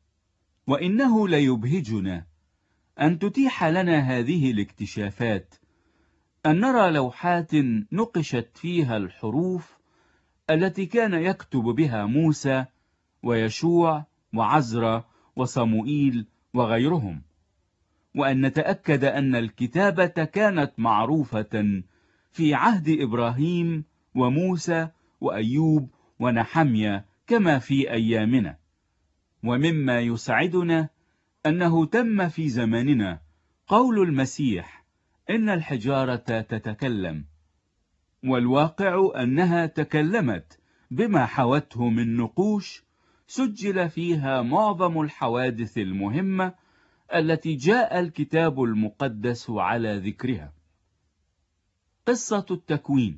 وإنه ليبهجنا أن تتيح لنا هذه الاكتشافات أن نرى لوحات نقشت فيها الحروف التي كان يكتب بها موسى ويشوع وعزرا وصموئيل وغيرهم، وأن نتأكد أن الكتابة كانت معروفة في عهد إبراهيم وموسى وأيوب ونحميا كما في أيامنا. ومما يسعدنا أنه تم في زماننا قول المسيح إن الحجارة تتكلم، والواقع أنها تكلمت بما حوته من نقوش سجل فيها معظم الحوادث المهمة التي جاء الكتاب المقدس على ذكرها. قصة التكوين.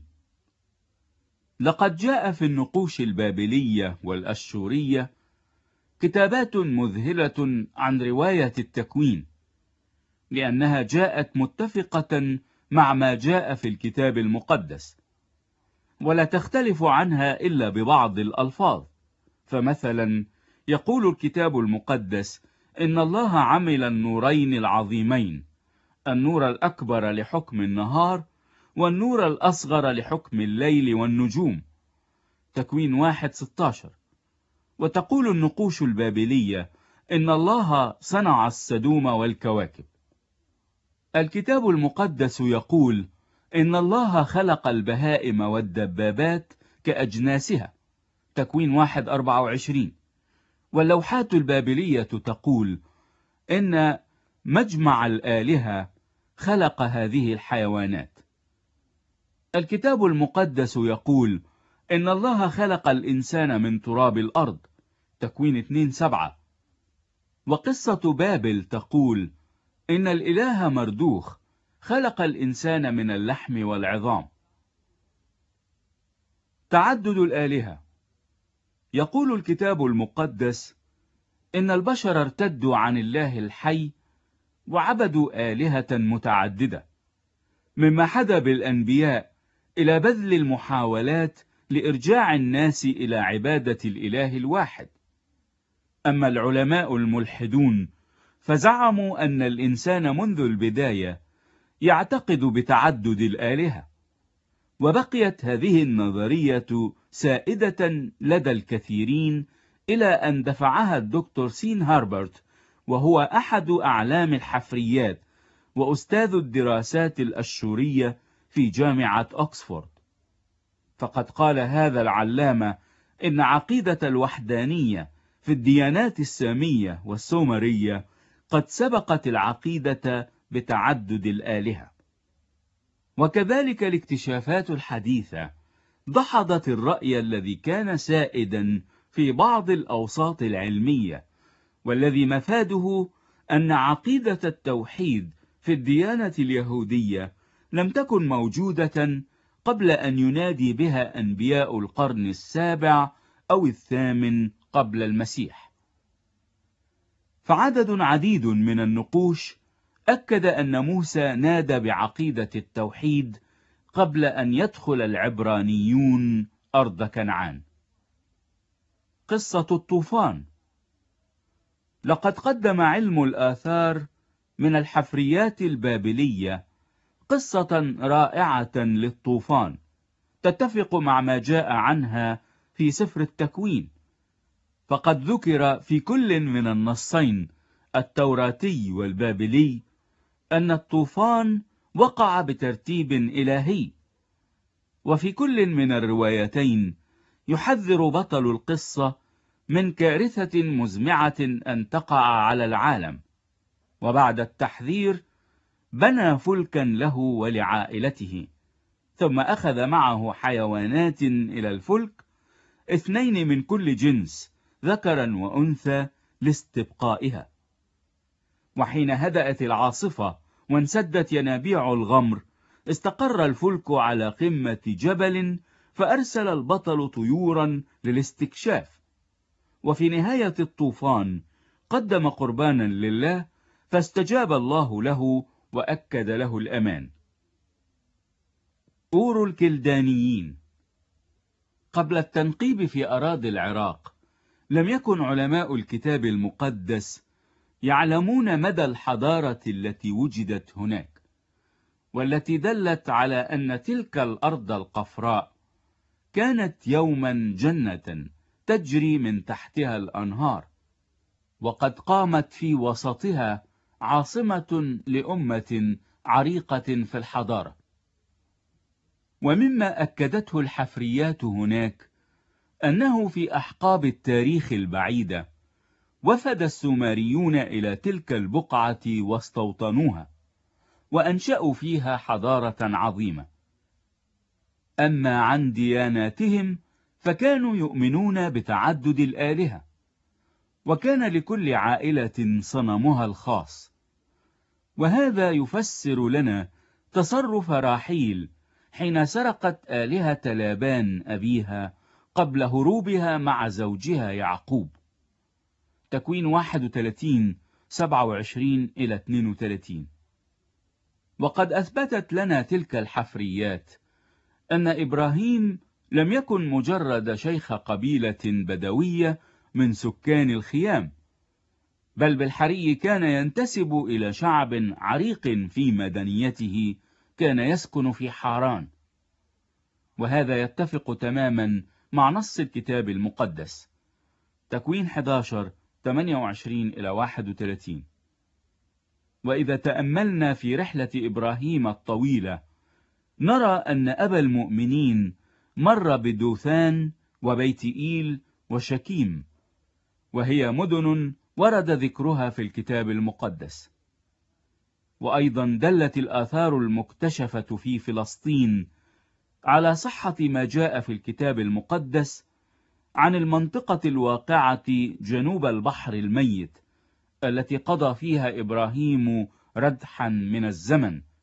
لقد جاء في النقوش البابلية والأشورية كتابات مذهلة عن رواية التكوين، لأنها جاءت متفقة مع ما جاء في الكتاب المقدس، ولا تختلف عنها إلا ببعض الألفاظ. فمثلا يقول الكتاب المقدس إن الله عمل النورين العظيمين، النور الأكبر لحكم النهار والنور الأصغر لحكم الليل والنجوم، تكوين واحد ستة عشر. وتقول النقوش البابلية إن الله صنع السدوم والكواكب. الكتاب المقدس يقول إن الله خلق البهائم والدبابات كأجناسها، تكوين واحد أربعة وعشرين. واللوحات البابلية تقول إن مجمع الآلهة خلق هذه الحيوانات. الكتاب المقدس يقول إن الله خلق الإنسان من تراب الأرض، تكوين اثنين سبعة. وقصة بابل تقول إن الإله مردوخ خلق الإنسان من اللحم والعظام. تعدد الآلهة. يقول الكتاب المقدس إن البشر ارتدوا عن الله الحي وعبدوا آلهة متعددة، مما حدا بالأنبياء إلى بذل المحاولات لإرجاع الناس إلى عبادة الإله الواحد. أما العلماء الملحدون فزعموا أن الإنسان منذ البداية يعتقد بتعدد الآلهة، وبقيت هذه النظرية سائدة لدى الكثيرين إلى أن دفعها الدكتور سين هاربرت، وهو أحد أعلام الحفريات وأستاذ الدراسات الأشورية في جامعة أكسفورد. فقد قال هذا العلامة إن عقيدة الوحدانية في الديانات السامية والسومرية قد سبقت العقيدة بتعدد الآلهة. وكذلك الاكتشافات الحديثة دحضت الرأي الذي كان سائدا في بعض الأوساط العلمية، والذي مفاده أن عقيدة التوحيد في الديانة اليهودية لم تكن موجودة قبل أن ينادي بها أنبياء القرن السابع أو الثامن قبل المسيح. فعدد عديد من النقوش أكد أن موسى نادى بعقيدة التوحيد قبل أن يدخل العبرانيون أرض كنعان. قصة الطوفان. لقد قدم علم الآثار من الحفريات البابلية قصة رائعة للطوفان تتفق مع ما جاء عنها في سفر التكوين، فقد ذكر في كل من النصين التوراتي والبابلي أن الطوفان وقع بترتيب إلهي، وفي كل من الروايتين يحذر بطل القصة من كارثة مزمعة أن تقع على العالم، وبعد التحذير بنى فلكا له ولعائلته، ثم أخذ معه حيوانات إلى الفلك، اثنين من كل جنس ذكرا وأنثى لاستبقائها. وحين هدأت العاصفة وانسدت ينابيع الغمر استقر الفلك على قمة جبل، فأرسل البطل طيورا للاستكشاف، وفي نهاية الطوفان قدم قربانا لله فاستجاب الله له وأكد له الأمان. أور الكلدانيين. قبل التنقيب في أراضي العراق لم يكن علماء الكتاب المقدس يعلمون مدى الحضارة التي وجدت هناك، والتي دلت على أن تلك الأرض القفراء كانت يوما جنة تجري من تحتها الأنهار، وقد قامت في وسطها عاصمة لأمة عريقة في الحضارة. ومما أكدته الحفريات هناك أنه في أحقاب التاريخ البعيدة وفد السومريون إلى تلك البقعة واستوطنوها وأنشأوا فيها حضارة عظيمة. أما عن دياناتهم فكانوا يؤمنون بتعدد الآلهة، وكان لكل عائلة صنمها الخاص، وهذا يفسر لنا تصرف راحيل حين سرقت آلهة لابان أبيها قبل هروبها مع زوجها يعقوب. تكوين واحد وثلاثين سبعة وعشرين إلى اثنين وثلاثين. وقد أثبتت لنا تلك الحفريات أن إبراهيم لم يكن مجرد شيخ قبيلة بدوية من سكان الخيام، بل بالحري كان ينتسب إلى شعب عريق في مدنيته كان يسكن في حاران، وهذا يتفق تماما مع نص الكتاب المقدس. تكوين أحد عشر ثمانية وعشرين إلى واحد وثلاثين. وإذا تأملنا في رحلة إبراهيم الطويلة نرى أن أبا المؤمنين مر بدوثان وبيت إيل وشكيم، وهي مدن ورد ذكرها في الكتاب المقدس. وأيضا دلت الآثار المكتشفة في فلسطين على صحة ما جاء في الكتاب المقدس عن المنطقة الواقعة جنوب البحر الميت التي قضى فيها إبراهيم ردحا من الزمن،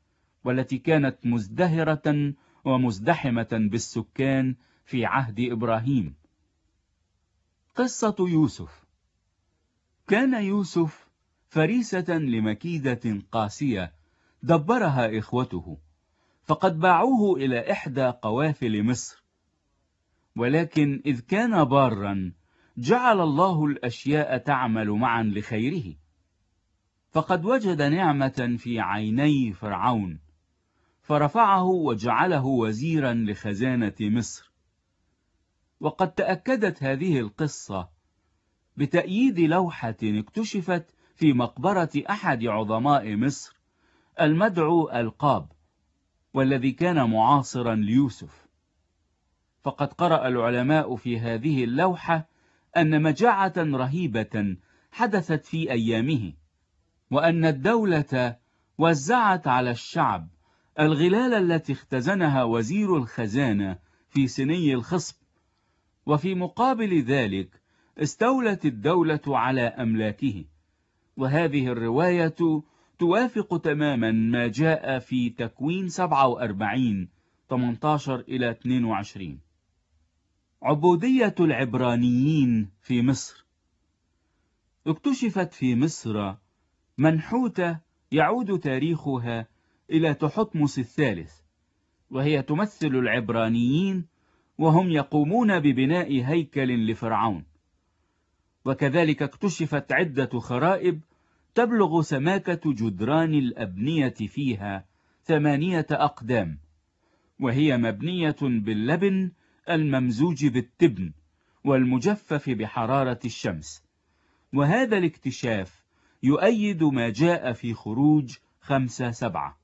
والتي كانت مزدهرة ومزدحمة بالسكان في عهد إبراهيم. قصة يوسف. كان يوسف فريسة لمكيدة قاسية دبرها إخوته، فقد باعوه إلى إحدى قوافل مصر، ولكن إذ كان بارا جعل الله الأشياء تعمل معا لخيره، فقد وجد نعمة في عيني فرعون، فرفعه وجعله وزيرا لخزانة مصر. وقد تأكدت هذه القصة بتأييد لوحة اكتشفت في مقبرة أحد عظماء مصر المدعو القاب، والذي كان معاصرا ليوسف. فقد قرأ العلماء في هذه اللوحة أن مجاعة رهيبة حدثت في أيامه، وأن الدولة وزعت على الشعب الغلال التي اختزنها وزير الخزانة في سني الخصب، وفي مقابل ذلك استولت الدولة على أملاكه. وهذه الرواية توافق تماما ما جاء في تكوين سبعة وأربعين ثمانية عشر إلى اثنين وعشرين. عبودية العبرانيين في مصر. اكتشفت في مصر منحوتة يعود تاريخها إلى تحتمس الثالث، وهي تمثل العبرانيين وهم يقومون ببناء هيكل لفرعون. وكذلك اكتشفت عدة خرائب تبلغ سماكة جدران الأبنية فيها ثمانية أقدام، وهي مبنية باللبن الممزوج بالتبن والمجفف بحرارة الشمس. وهذا الاكتشاف يؤيد ما جاء في خروج خمسة سبعة.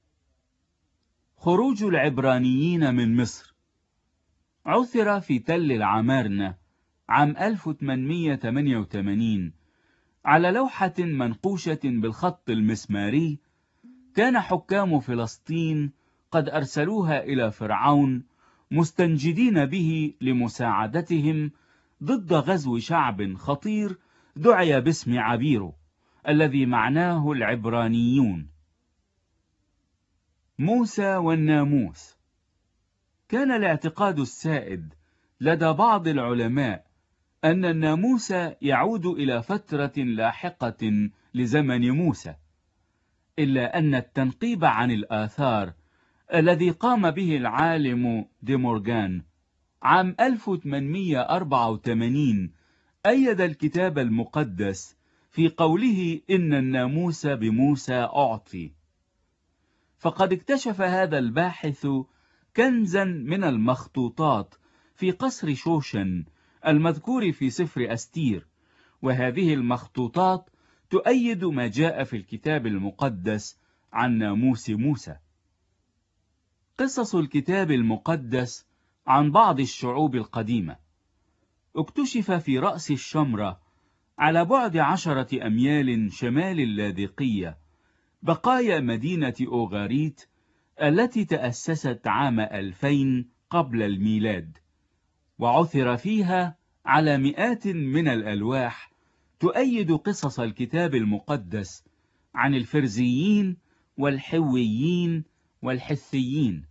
خروج العبرانيين من مصر. عثر في تل العمارنة عام ألف وثمانمئة وثمانية وثمانين على لوحة منقوشة بالخط المسماري كان حكام فلسطين قد أرسلوها إلى فرعون مستنجدين به لمساعدتهم ضد غزو شعب خطير دعي باسم عبيرو الذي معناه العبرانيون. موسى والناموس. كان الاعتقاد السائد لدى بعض العلماء أن الناموس يعود إلى فترة لاحقة لزمن موسى، إلا أن التنقيب عن الآثار الذي قام به العالم دي مورغان عام ألف وثمانمئة وأربعة وثمانين أيد الكتاب المقدس في قوله إن الناموس بموسى أعطي. فقد اكتشف هذا الباحث كنزا من المخطوطات في قصر شوشن المذكور في سفر أستير، وهذه المخطوطات تؤيد ما جاء في الكتاب المقدس عن ناموس موسى. قصص الكتاب المقدس عن بعض الشعوب القديمة. اكتشف في رأس الشمرة على بعد عشرة أميال شمال اللاذقية بقايا مدينة أوغاريت التي تأسست عام ألفين قبل الميلاد، وعثر فيها على مئات من الألواح تؤيد قصص الكتاب المقدس عن الفرزيين والحويين والحثيين.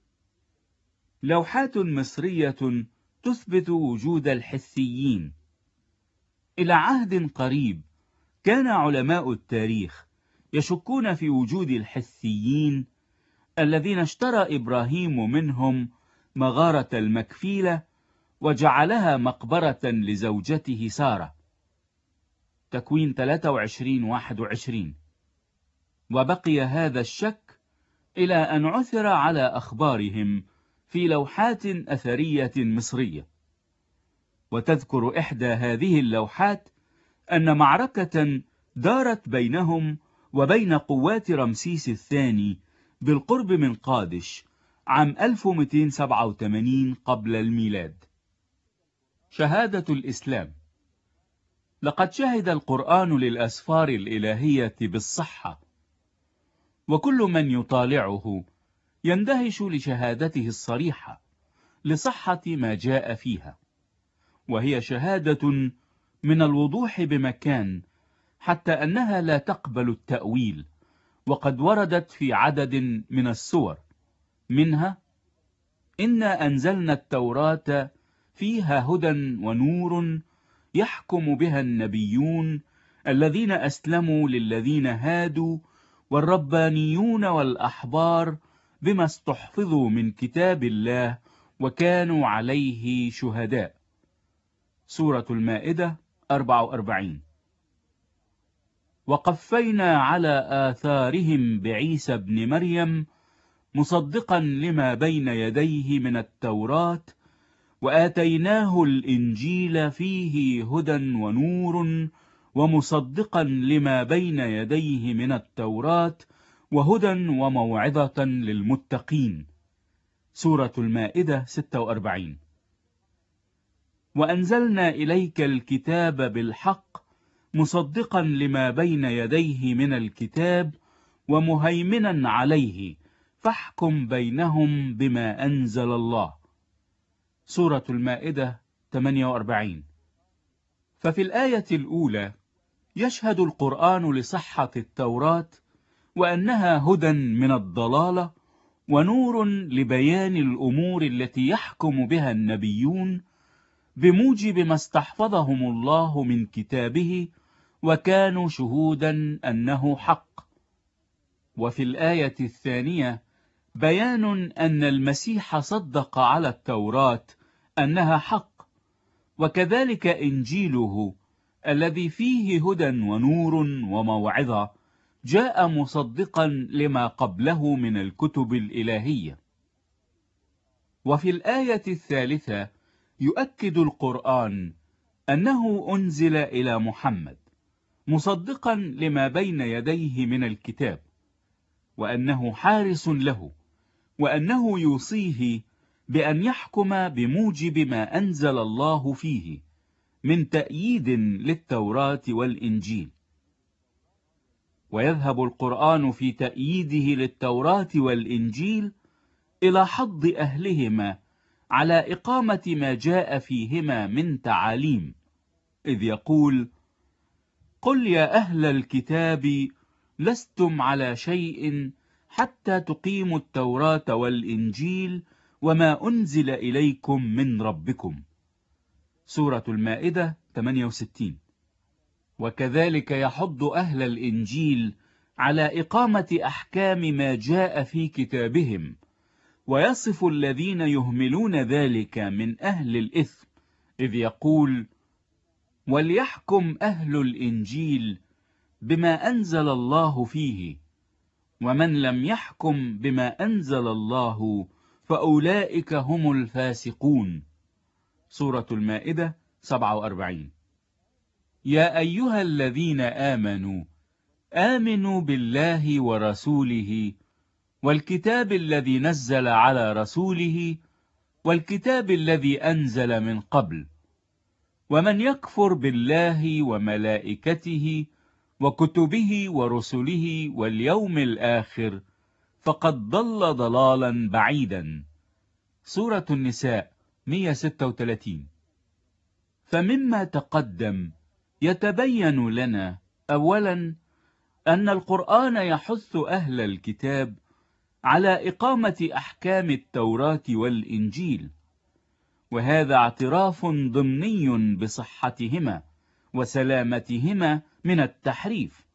لوحات مصرية تثبت وجود الحثيين. إلى عهد قريب كان علماء التاريخ يشكون في وجود الحثيين الذين اشترى إبراهيم منهم مغارة المكفيلة وجعلها مقبرة لزوجته سارة. تكوين ثلاثة وعشرين واحد وعشرين. وبقي هذا الشك إلى أن عثر على أخبارهم في لوحات أثرية مصرية. وتذكر إحدى هذه اللوحات أن معركة دارت بينهم وبين قوات رمسيس الثاني بالقرب من قادش عام ألف ومئتين وسبعة وثمانين قبل الميلاد. شهادة الإسلام. لقد شهد القرآن للأسفار الإلهية بالصحة، وكل من يطالعه يندهش لشهادته الصريحة لصحة ما جاء فيها، وهي شهادة من الوضوح بمكان حتى أنها لا تقبل التأويل، وقد وردت في عدد من السور، منها: إنا أنزلنا التوراة فيها هدى ونور يحكم بها النبيون الذين أسلموا للذين هادوا والربانيون والأحبار بما استحفظوا من كتاب الله وكانوا عليه شهداء. سورة المائدة أربعة وأربعين. وقفينا على آثارهم بعيسى بن مريم مصدقا لما بين يديه من التوراة وآتيناه الإنجيل فيه هدى ونور ومصدقا لما بين يديه من التوراة وهدى وموعظة للمتقين. سورة المائدة ستة وأربعين. وأنزلنا إليك الكتاب بالحق مصدقا لما بين يديه من الكتاب ومهيمنا عليه فاحكم بينهم بما أنزل الله. سورة المائدة ثمانية وأربعين. ففي الآية الأولى يشهد القرآن لصحة التوراة وأنها هدى من الضلالة ونور لبيان الأمور التي يحكم بها النبيون بموجب ما استحفظهم الله من كتابه وكانوا شهودا أنه حق. وفي الآية الثانية بيان أن المسيح صدق على التوراة أنها حق، وكذلك إنجيله الذي فيه هدى ونور وموعظة جاء مصدقا لما قبله من الكتب الإلهية. وفي الآية الثالثة يؤكد القرآن أنه أنزل إلى محمد مصدقا لما بين يديه من الكتاب، وأنه حارس له، وأنه يوصيه بأن يحكم بموجب ما أنزل الله فيه من تأييد للتوراة والإنجيل. ويذهب القرآن في تأييده للتوراة والإنجيل إلى حض أهلهما على إقامة ما جاء فيهما من تعاليم، إذ يقول: قل يا أهل الكتاب لستم على شيء حتى تقيموا التوراة والإنجيل وما أنزل إليكم من ربكم. سورة المائدة ثمانية وستين. وكذلك يحض أهل الإنجيل على إقامة أحكام ما جاء في كتابهم، ويصف الذين يهملون ذلك من أهل الإثم، إذ يقول: وليحكم أهل الإنجيل بما أنزل الله فيه، ومن لم يحكم بما أنزل الله فأولئك هم الفاسقون. سورة المائدة سبعة وأربعين. يا أيها الذين آمنوا آمنوا بالله ورسوله والكتاب الذي نزل على رسوله والكتاب الذي أنزل من قبل، ومن يكفر بالله وملائكته وكتبه ورسله واليوم الآخر فقد ضل ضلالا بعيدا. سورة النساء مئة وستة وثلاثين. فمما تقدم يتبين لنا أولا أن القرآن يحث أهل الكتاب على إقامة أحكام التوراة والإنجيل، وهذا اعتراف ضمني بصحتهما وسلامتهما من التحريف،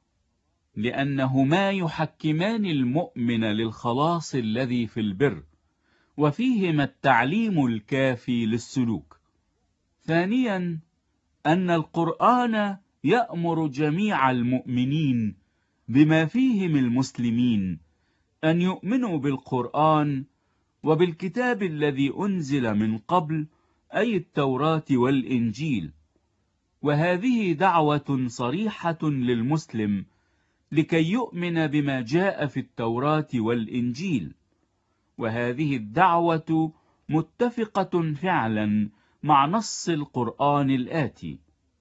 لأنهما يحكمان المؤمن للخلاص الذي في البر، وفيهما التعليم الكافي للسلوك. ثانيا أن القرآن يأمر جميع المؤمنين بما فيهم المسلمين أن يؤمنوا بالقرآن وبالكتاب الذي أنزل من قبل، أي التوراة والإنجيل، وهذه دعوة صريحة للمسلم لكي يؤمن بما جاء في التوراة والإنجيل، وهذه الدعوة متفقة فعلا مع نص القرآن الآتي: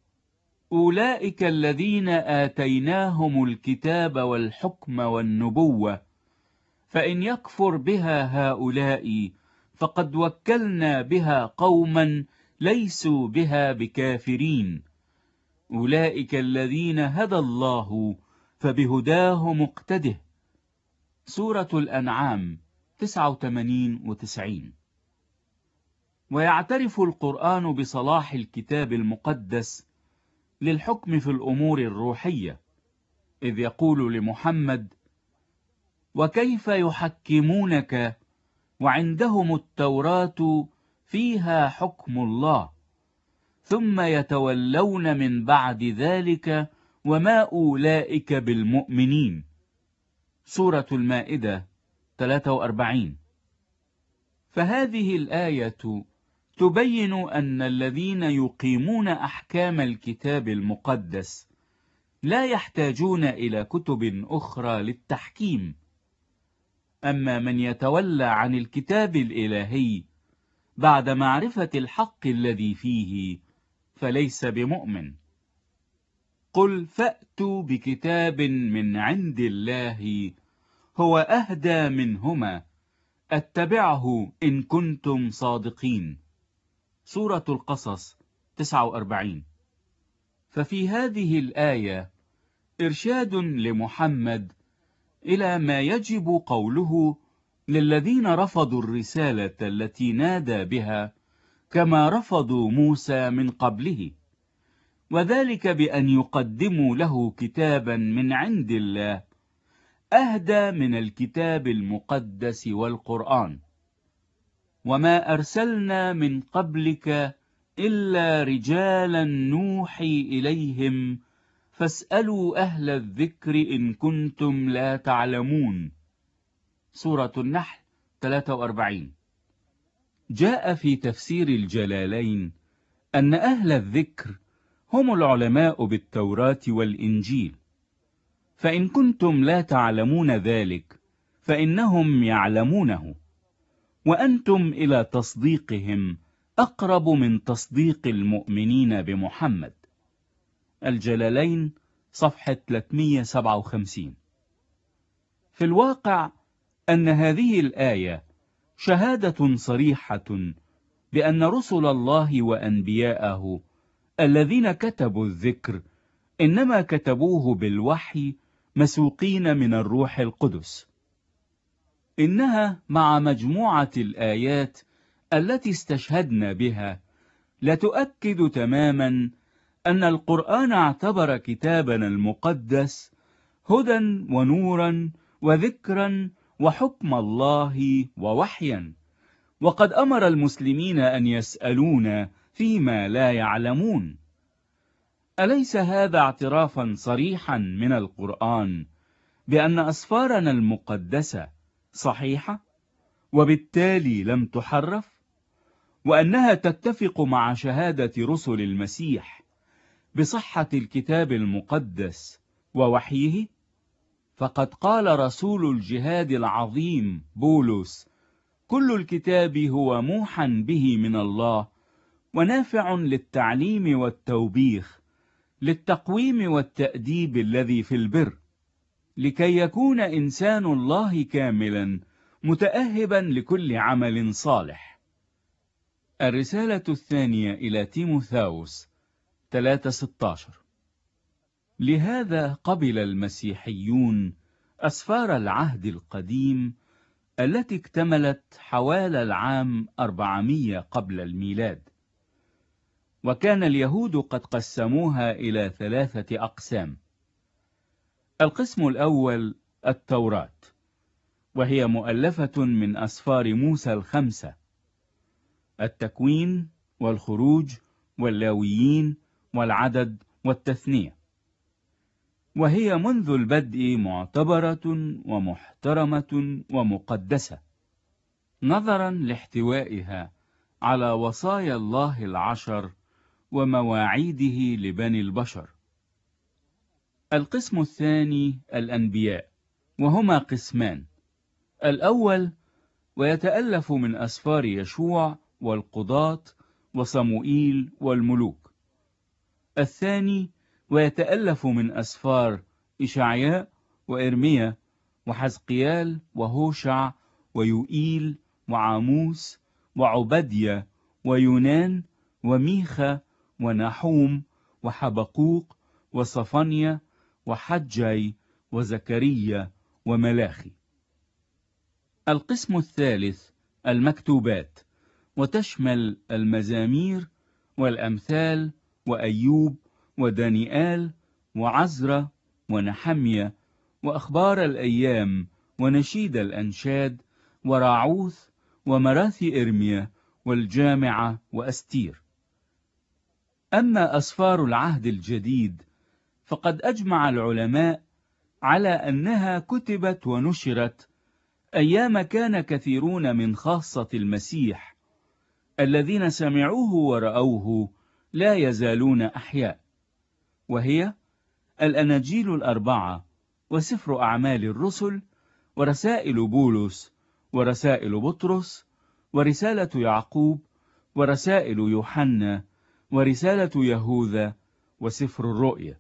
أولئك الذين آتيناهم الكتاب والحكم والنبوة فإن يكفر بها هؤلاء فقد وكلنا بها قوما ليسوا بها بكافرين، أولئك الذين هدى الله فبهداه مقتده سورة الأنعام تسعة وثمانين وتسعين. ويعترف القرآن بصلاح الكتاب المقدس للحكم في الأمور الروحية، إذ يقول لمحمد: وكيف يحكمونك وعندهم التوراة فيها حكم الله ثم يتولون من بعد ذلك وما أولئك بالمؤمنين. سورة المائدة ثلاثة وأربعين. فهذه الآية تبين أن الذين يقيمون أحكام الكتاب المقدس لا يحتاجون إلى كتب أخرى للتحكيم. أما من يتولى عن الكتاب الإلهي بعد معرفة الحق الذي فيه فليس بمؤمن. قل فأتوا بكتاب من عند الله هو أهدى منهما اتبعه إن كنتم صادقين. سورة القصص تسعة وأربعين. ففي هذه الآية إرشاد لمحمد إلى ما يجب قوله للذين رفضوا الرسالة التي نادى بها كما رفضوا موسى من قبله، وذلك بأن يقدموا له كتابا من عند الله أهدى من الكتاب المقدس والقرآن. وما أرسلنا من قبلك إلا رجالا نوحي إليهم فاسألوا أهل الذكر إن كنتم لا تعلمون. سورة النحل ثلاثة وأربعين. جاء في تفسير الجلالين أن أهل الذكر هم العلماء بالتوراة والإنجيل، فإن كنتم لا تعلمون ذلك فإنهم يعلمونه، وأنتم إلى تصديقهم أقرب من تصديق المؤمنين بمحمد. الجلالين صفحة ثلاثمئة وسبعة وخمسين. في الواقع أن هذه الآية شهادة صريحة بأن رسل الله وأنبياءه الذين كتبوا الذكر إنما كتبوه بالوحي مسوقين من الروح القدس. إنها مع مجموعة الآيات التي استشهدنا بها لتؤكد تماما أن القرآن اعتبر كتابنا المقدس هدى ونورا وذكرا وحكم الله ووحيا، وقد أمر المسلمين أن يسألون فيما لا يعلمون. أليس هذا اعترافا صريحا من القرآن بأن أسفارنا المقدسة صحيحة وبالتالي لم تحرف، وأنها تتفق مع شهادة رسل المسيح بصحة الكتاب المقدس ووحيه؟ فقد قال رسول الجهاد العظيم بولس: كل الكتاب هو موحى به من الله ونافع للتعليم والتوبيخ للتقويم والتأديب الذي في البر، لكي يكون إنسان الله كاملا متأهبا لكل عمل صالح. الرسالة الثانية إلى تيموثاوس ثلاثة ستة عشر. لهذا قبل المسيحيون أسفار العهد القديم التي اكتملت حوالي العام أربعمئة قبل الميلاد، وكان اليهود قد قسموها إلى ثلاثة أقسام. القسم الأول التوراة، وهي مؤلفة من أسفار موسى الخمسة: التكوين والخروج واللاويين والعدد والتثنية، وهي منذ البدء معتبرة ومحترمة ومقدسة نظرا لاحتوائها على وصايا الله العشر ومواعيده لبني البشر. القسم الثاني الأنبياء، وهما قسمان: الأول ويتألف من أسفار يشوع والقضاة وصموئيل والملوك. الثاني ويتألف من أسفار إشعياء وإرميا وحزقيال وهوشع ويوئيل وعاموس وعبديا ويونان وميخا ونحوم وحبقوق وصفنيا وحجي وزكريا وملاخي. القسم الثالث المكتوبات، وتشمل المزامير والأمثال وأيوب ودانيال وعزرا ونحمية وأخبار الأيام ونشيد الأنشاد وراعوث ومراثي إرميا والجامعة وأستير. أما أسفار العهد الجديد فقد أجمع العلماء على أنها كتبت ونشرت أيام كان كثيرون من خاصة المسيح الذين سمعوه ورأوه لا يزالون أحياء، وهي الأناجيل الأربعة وسفر أعمال الرسل ورسائل بولس ورسائل بطرس ورسالة يعقوب ورسائل يوحنا ورسالة يهوذا وسفر الرؤيا.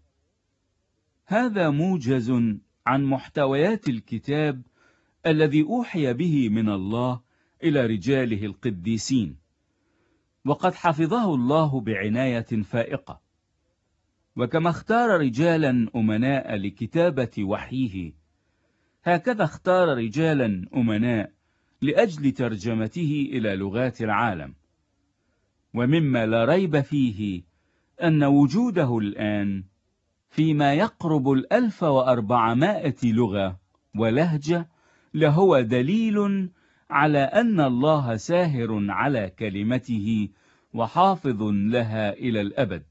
هذا موجز عن محتويات الكتاب الذي أوحي به من الله إلى رجاله القديسين، وقد حفظه الله بعناية فائقة. وكما اختار رجالا أمناء لكتابة وحيه، هكذا اختار رجالا أمناء لأجل ترجمته إلى لغات العالم. ومما لا ريب فيه أن وجوده الآن فيما يقرب الألف وأربعمائة لغة ولهجة لهو دليل على أن الله ساهر على كلمته وحافظ لها إلى الأبد.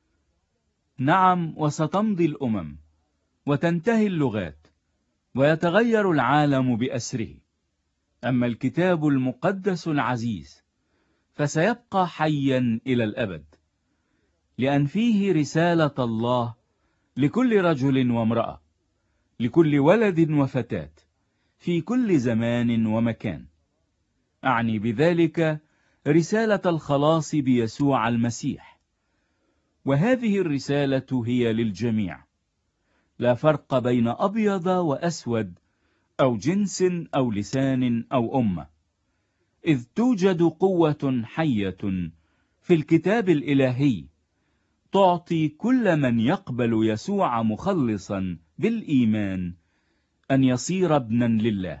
نعم، وستمضي الأمم وتنتهي اللغات ويتغير العالم بأسره، أما الكتاب المقدس العزيز فسيبقى حيا إلى الأبد، لأن فيه رسالة الله لكل رجل وامرأة، لكل ولد وفتاة، في كل زمان ومكان. أعني بذلك رسالة الخلاص بيسوع المسيح، وهذه الرسالة هي للجميع، لا فرق بين أبيض وأسود أو جنس أو لسان أو أمة، إذ توجد قوة حية في الكتاب الإلهي تعطي كل من يقبل يسوع مخلصا بالإيمان أن يصير ابنا لله.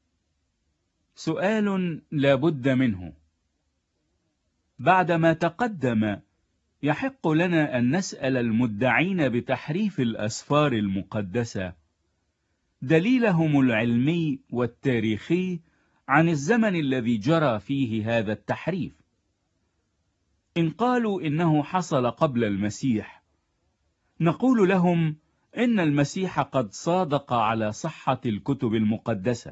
سؤال لا بد منه: بعدما تقدم يحق لنا أن نسأل المدعين بتحريف الأسفار المقدسة دليلهم العلمي والتاريخي عن الزمن الذي جرى فيه هذا التحريف. إن قالوا إنه حصل قبل المسيح، نقول لهم إن المسيح قد صادق على صحة الكتب المقدسة،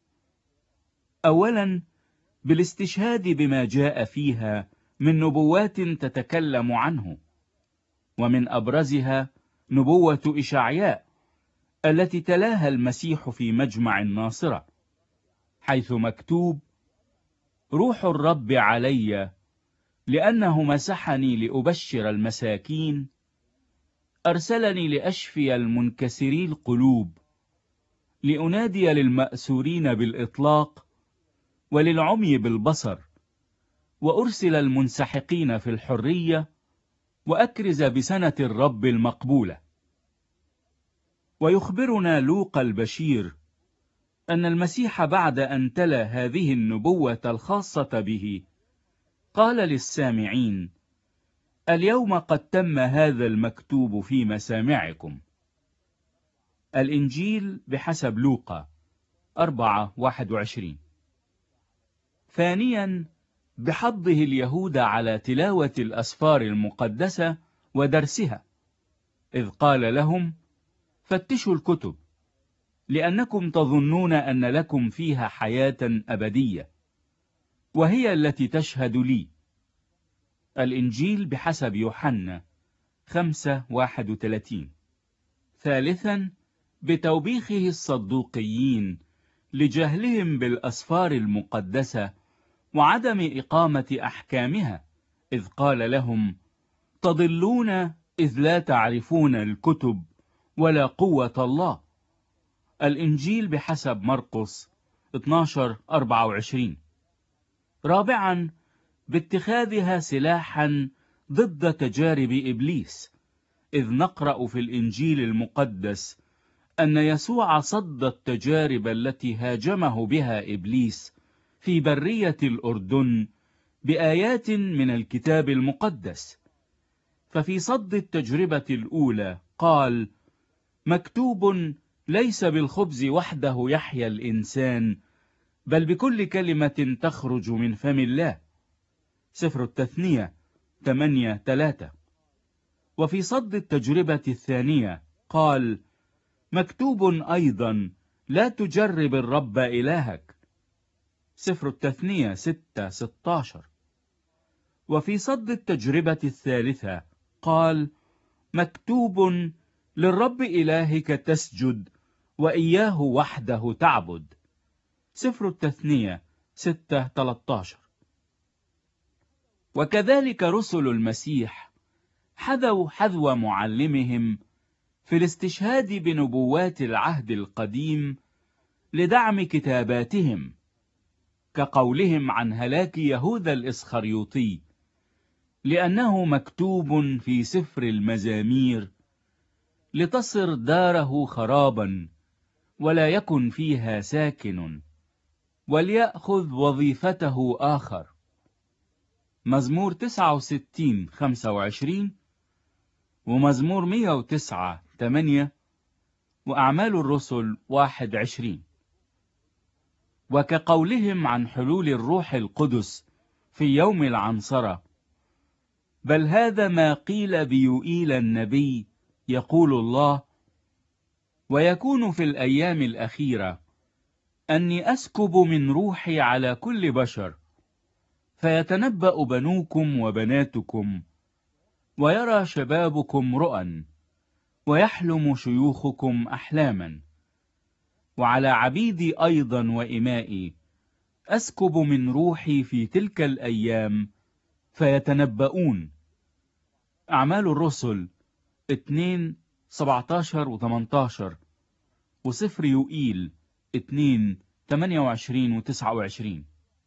أولا بالاستشهاد بما جاء فيها من نبوات تتكلم عنه، ومن أبرزها نبوة إشعياء التي تلاها المسيح في مجمع الناصرة، حيث مكتوب: روح الرب علي لأنه مسحني لأبشر المساكين، أرسلني لأشفي المنكسري القلوب، لأنادي للمأسورين بالإطلاق وللعمي بالبصر، وأرسل المنسحقين في الحرية، وأكرز بسنة الرب المقبولة. ويخبرنا لوقا البشير أن المسيح بعد أن تلا هذه النبوة الخاصة به قال للسامعين: اليوم قد تم هذا المكتوب في مسامعكم. الإنجيل بحسب لوقا أربعة واحد وعشرين. ثانيا بحضه اليهود على تلاوة الأسفار المقدسة ودرسها، إذ قال لهم: فتشوا الكتب لأنكم تظنون أن لكم فيها حياة أبدية، وهي التي تشهد لي. الإنجيل بحسب يوحنا خمسة واحد وثلاثين. ثالثا بتوبيخه الصدوقيين لجهلهم بالأسفار المقدسة وعدم إقامة أحكامها، إذ قال لهم: تضلون إذ لا تعرفون الكتب ولا قوة الله. الإنجيل بحسب مرقس اثناشر أربعة وعشرين. رابعا باتخاذها سلاحا ضد تجارب إبليس، إذ نقرأ في الإنجيل المقدس أن يسوع صد التجارب التي هاجمه بها إبليس في برية الأردن بآيات من الكتاب المقدس. ففي صد التجربة الأولى قال: مكتوب: ليس بالخبز وحده يحيا الإنسان، بل بكل كلمة تخرج من فم الله. سفر التثنية ثمانية ثلاثة. وفي صد التجربة الثانية قال: مكتوب أيضا: لا تجرب الرب إلهك. سفر التثنية ستة ستة عشر. وفي صد التجربة الثالثة قال: مكتوب: للرب إلهك تسجد وإياه وحده تعبد. سفر التثنية ستة ثلاثة عشر. وكذلك رسل المسيح حذوا حذو معلمهم في الاستشهاد بنبوات العهد القديم لدعم كتاباتهم، كقولهم عن هلاك يهوذا الإسخريوطي، لأنه مكتوب في سفر المزامير: لتصر داره خرابا ولا يكن فيها ساكن، وليأخذ وظيفته آخر. مزمور تسعة وستين خمسة وعشرين، ومزمور مئة وتسعة ثمانية، وأعمال الرسل واحد عشرين. وكقولهم عن حلول الروح القدس في يوم العنصرة: بل هذا ما قيل بيوئيل النبي، يقول الله: ويكون في الأيام الأخيرة أني أسكب من روحي على كل بشر، فيتنبأ بنوكم وبناتكم، ويرى شبابكم رؤى، ويحلم شيوخكم أحلاما، وعلى عبيدي أيضا وإمائي أسكب من روحي في تلك الأيام فيتنبؤون. أعمال الرسل اثنين سبعة عشر و ثمانية عشر، وسفر يوئيل اثنين ثمانية وعشرين و تسعة وعشرين.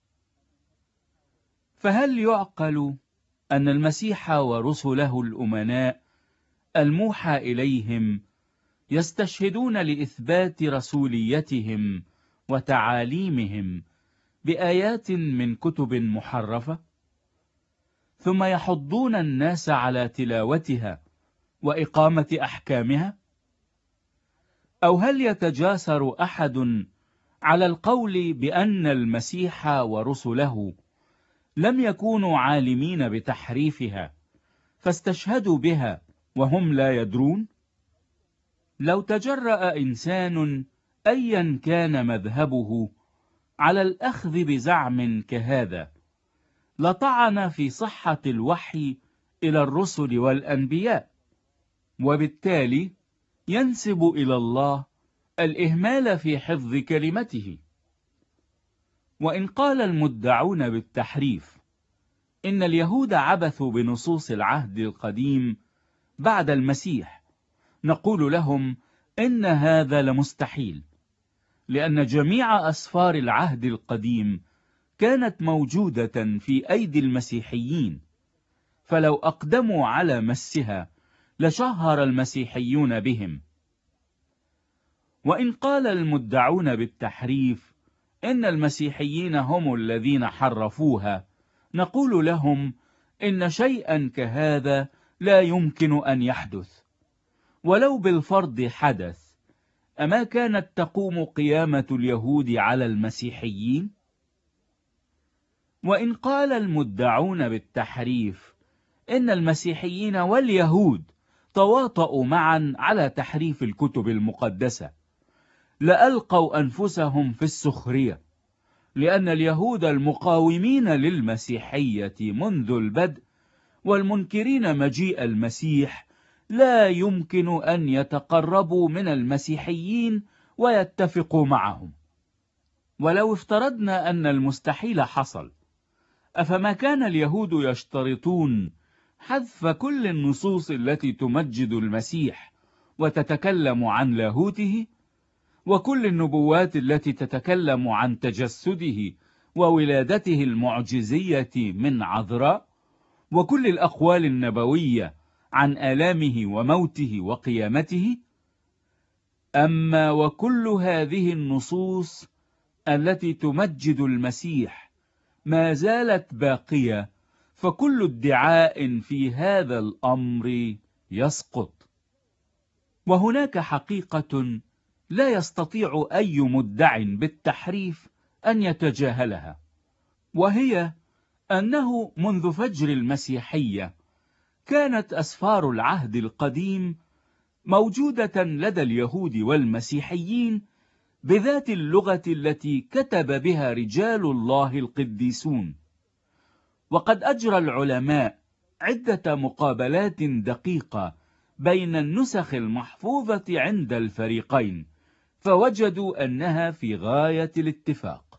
فهل يعقل أن المسيح ورسله الأمناء الموحى إليهم يستشهدون لإثبات رسوليتهم وتعاليمهم بآيات من كتب محرفة، ثم يحضون الناس على تلاوتها وإقامة أحكامها؟ أو هل يتجاسر أحد على القول بأن المسيح ورسله لم يكونوا عالمين بتحريفها فاستشهدوا بها وهم لا يدرون؟ لو تجرأ إنسان أيا كان مذهبه على الأخذ بزعم كهذا لطعن في صحة الوحي إلى الرسل والأنبياء، وبالتالي ينسب إلى الله الإهمال في حفظ كلمته. وإن قال المدعون بالتحريف إن اليهود عبثوا بنصوص العهد القديم بعد المسيح، نقول لهم إن هذا لمستحيل، لأن جميع أسفار العهد القديم كانت موجودة في أيدي المسيحيين، فلو أقدموا على مسها لشهر المسيحيون بهم. وإن قال المدعون بالتحريف إن المسيحيين هم الذين حرفوها، نقول لهم إن شيئا كهذا لا يمكن أن يحدث، ولو بالفرض حدث، أما كانت تقوم قيامة اليهود على المسيحيين؟ وإن قال المدعون بالتحريف إن المسيحيين واليهود تواطؤوا معا على تحريف الكتب المقدسة، لألقوا أنفسهم في السخرية، لأن اليهود المقاومين للمسيحية منذ البدء والمنكرين مجيء المسيح لا يمكن أن يتقربوا من المسيحيين ويتفقوا معهم. ولو افترضنا أن المستحيل حصل، أفما كان اليهود يشترطون حذف كل النصوص التي تمجد المسيح وتتكلم عن لاهوته، وكل النبوات التي تتكلم عن تجسده وولادته المعجزية من عذراء، وكل الأقوال النبوية عن آلامه وموته وقيامته؟ أما وكل هذه النصوص التي تمجد المسيح ما زالت باقية، فكل ادعاء في هذا الأمر يسقط. وهناك حقيقة لا يستطيع أي مدع بالتحريف أن يتجاهلها، وهي أنه منذ فجر المسيحية كانت أسفار العهد القديم موجودة لدى اليهود والمسيحيين بذات اللغة التي كتب بها رجال الله القديسون. وقد أجرى العلماء عدة مقابلات دقيقة بين النسخ المحفوظة عند الفريقين، فوجدوا أنها في غاية الاتفاق.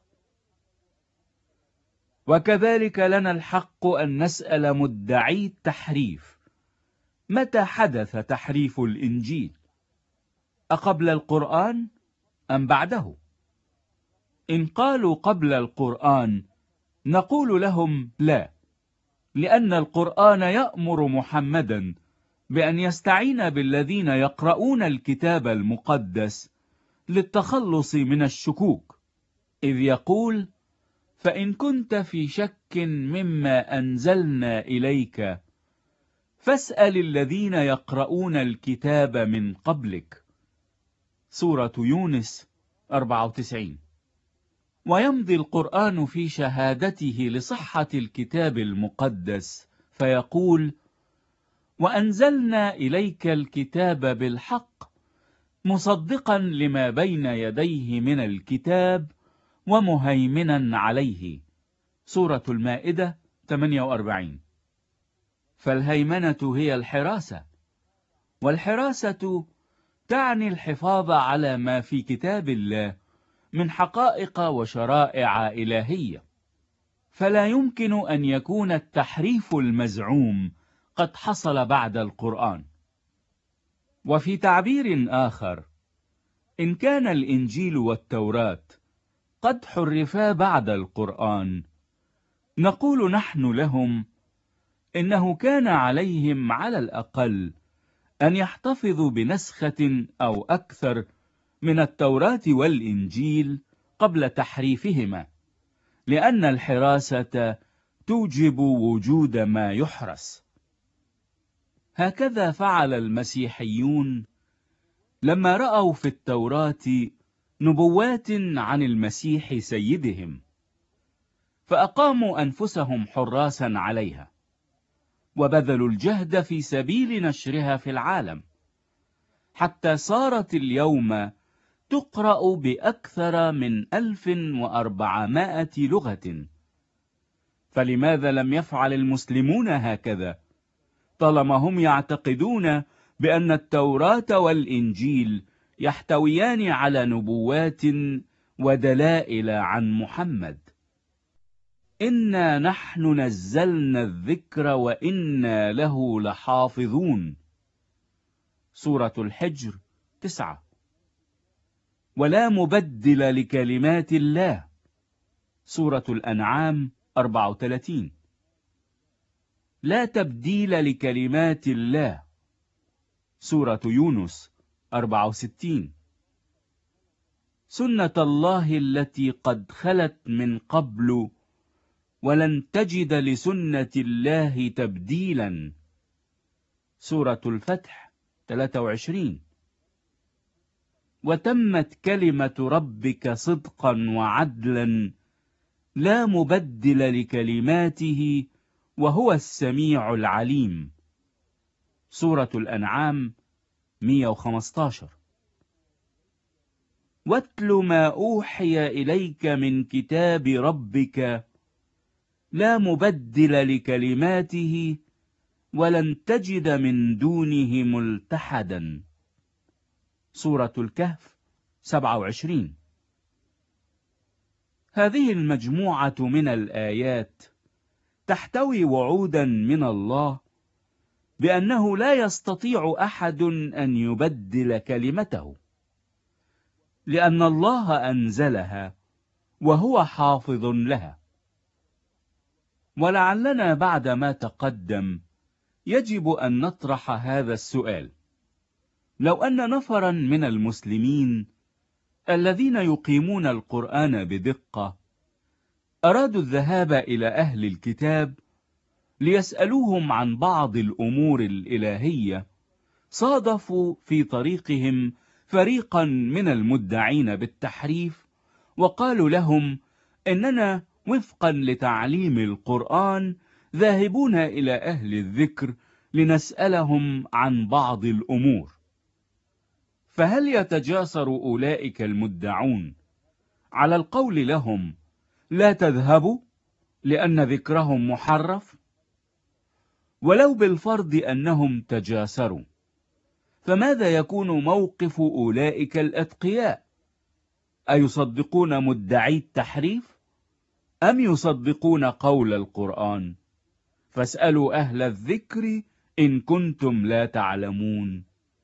وكذلك لنا الحق أن نسأل مدعي التحريف: متى حدث تحريف الإنجيل؟ أقبل القرآن أم بعده؟ إن قالوا قبل القرآن نقول لهم لا، لأن القرآن يأمر محمدا بأن يستعين بالذين يقرؤون الكتاب المقدس للتخلص من الشكوك، إذ يقول: فإن كنت في شك مما أنزلنا إليك فاسأل الذين يقرؤون الكتاب من قبلك. سورة يونس أربعة وتسعين. ويمضي القرآن في شهادته لصحة الكتاب المقدس فيقول: وأنزلنا إليك الكتاب بالحق مصدقا لما بين يديه من الكتاب ومهيمنا عليه. سورة المائدة ثمانية وأربعين. فالهيمنة هي الحراسة، والحراسة تعني الحفاظ على ما في كتاب الله من حقائق وشرائع إلهية، فلا يمكن أن يكون التحريف المزعوم قد حصل بعد القرآن. وفي تعبير آخر، إن كان الإنجيل والتوراة قد حرفا بعد القرآن، نقول نحن لهم إنه كان عليهم على الأقل أن يحتفظوا بنسخة أو أكثر من التوراة والإنجيل قبل تحريفهما، لأن الحراسة توجب وجود ما يحرس. هكذا فعل المسيحيون لما رأوا في التوراة نبوات عن المسيح سيدهم، فأقاموا أنفسهم حراسا عليها، وبذلوا الجهد في سبيل نشرها في العالم، حتى صارت اليوم تقرأ بأكثر من ألف وأربعمائة لغة. فلماذا لم يفعل المسلمون هكذا، طالما هم يعتقدون بأن التوراة والإنجيل يحتويان على نبوات ودلائل عن محمد؟ إنا نحن نزلنا الذكر وإنا له لحافظون. سورة الحجر تسعة. ولا مبدل لكلمات الله. سورة الأنعام أربعة وثلاثين. لا تبديل لكلمات الله. سورة يونس أربعة وستين. سنة الله التي قد خلت من قبل ولن تجد لسنة الله تبديلا. سورة الفتح ثلاثة وعشرين. وتمت كلمة ربك صدقا وعدلا لا مبدل لكلماته وهو السميع العليم. سورة الأنعام مئة وخمسة عشر. واتل ما أوحي إليك من كتاب ربك لا مبدل لكلماته ولن تجد من دونه ملتحدا. سورة الكهف سبعة وعشرين. هذه المجموعة من الآيات تحتوي وعودا من الله بأنه لا يستطيع أحد أن يبدل كلمته، لأن الله أنزلها وهو حافظ لها. ولعلنا بعد ما تقدم يجب أن نطرح هذا السؤال: لو أن نفرا من المسلمين الذين يقيمون القرآن بدقة أرادوا الذهاب إلى أهل الكتاب ليسألوهم عن بعض الأمور الإلهية، صادفوا في طريقهم فريقا من المدعين بالتحريف، وقالوا لهم إننا وفقا لتعليم القرآن ذاهبون إلى أهل الذكر لنسألهم عن بعض الأمور. فهل يتجاسر أولئك المدعون على القول لهم لا تذهبوا لأن ذكرهم محرف؟ ولو بالفرض أنهم تجاسروا، فماذا يكون موقف أولئك الأتقياء؟ أيصدقون مدعي التحريف أم يصدقون قول القرآن؟ فاسألوا أهل الذكر إن كنتم لا تعلمون.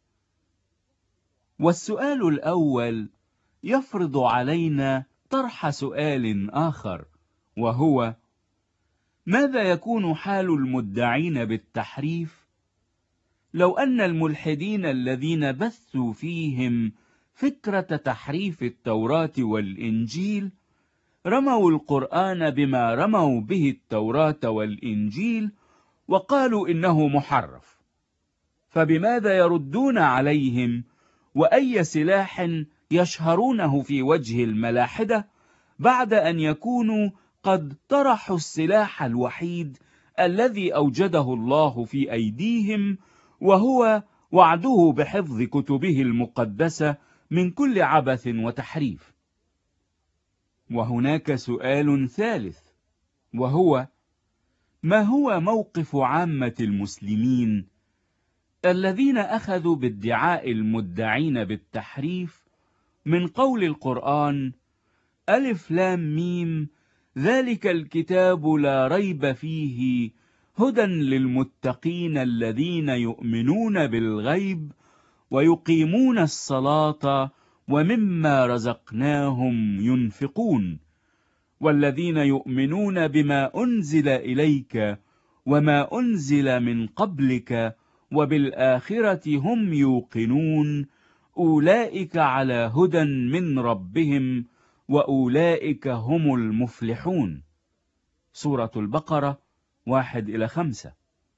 والسؤال الأول يفرض علينا طرح سؤال آخر، وهو: ماذا يكون حال المدعين بالتحريف لو أن الملحدين الذين بثوا فيهم فكرة تحريف التوراة والإنجيل رموا القرآن بما رموا به التوراة والإنجيل وقالوا إنه محرف؟ فبماذا يردون عليهم، وأي سلاح يشهرونه في وجه الملاحدة بعد أن يكونوا قد طرحوا السلاح الوحيد الذي أوجده الله في أيديهم، وهو وعده بحفظ كتبه المقدسة من كل عبث وتحريف؟ وهناك سؤال ثالث، وهو: ما هو موقف عامة المسلمين الذين أخذوا بادعاء المدعين بالتحريف من قول القرآن ألف لام ميم ذلك الكتاب لا ريب فيه هدى للمتقين الذين يؤمنون بالغيب ويقيمون الصلاة ومما رزقناهم ينفقون والذين يؤمنون بما أنزل إليك وما أنزل من قبلك وبالآخرة هم يوقنون أولئك على هدى من ربهم وأولئك هم المفلحون. سورة البقرة واحد إلى خمسة.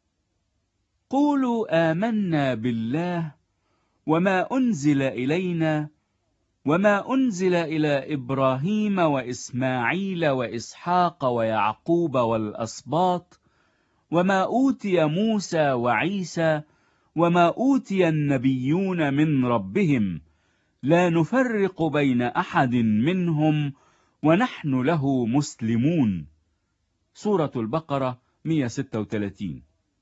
قولوا آمنا بالله وما أنزل إلينا وما أنزل إلى إبراهيم وإسماعيل وإسحاق ويعقوب والأسباط وما أوتي موسى وعيسى وما أوتي النبيون من ربهم لا نفرق بين أحد منهم ونحن له مسلمون. سورة البقرة مئة وستة وثلاثين.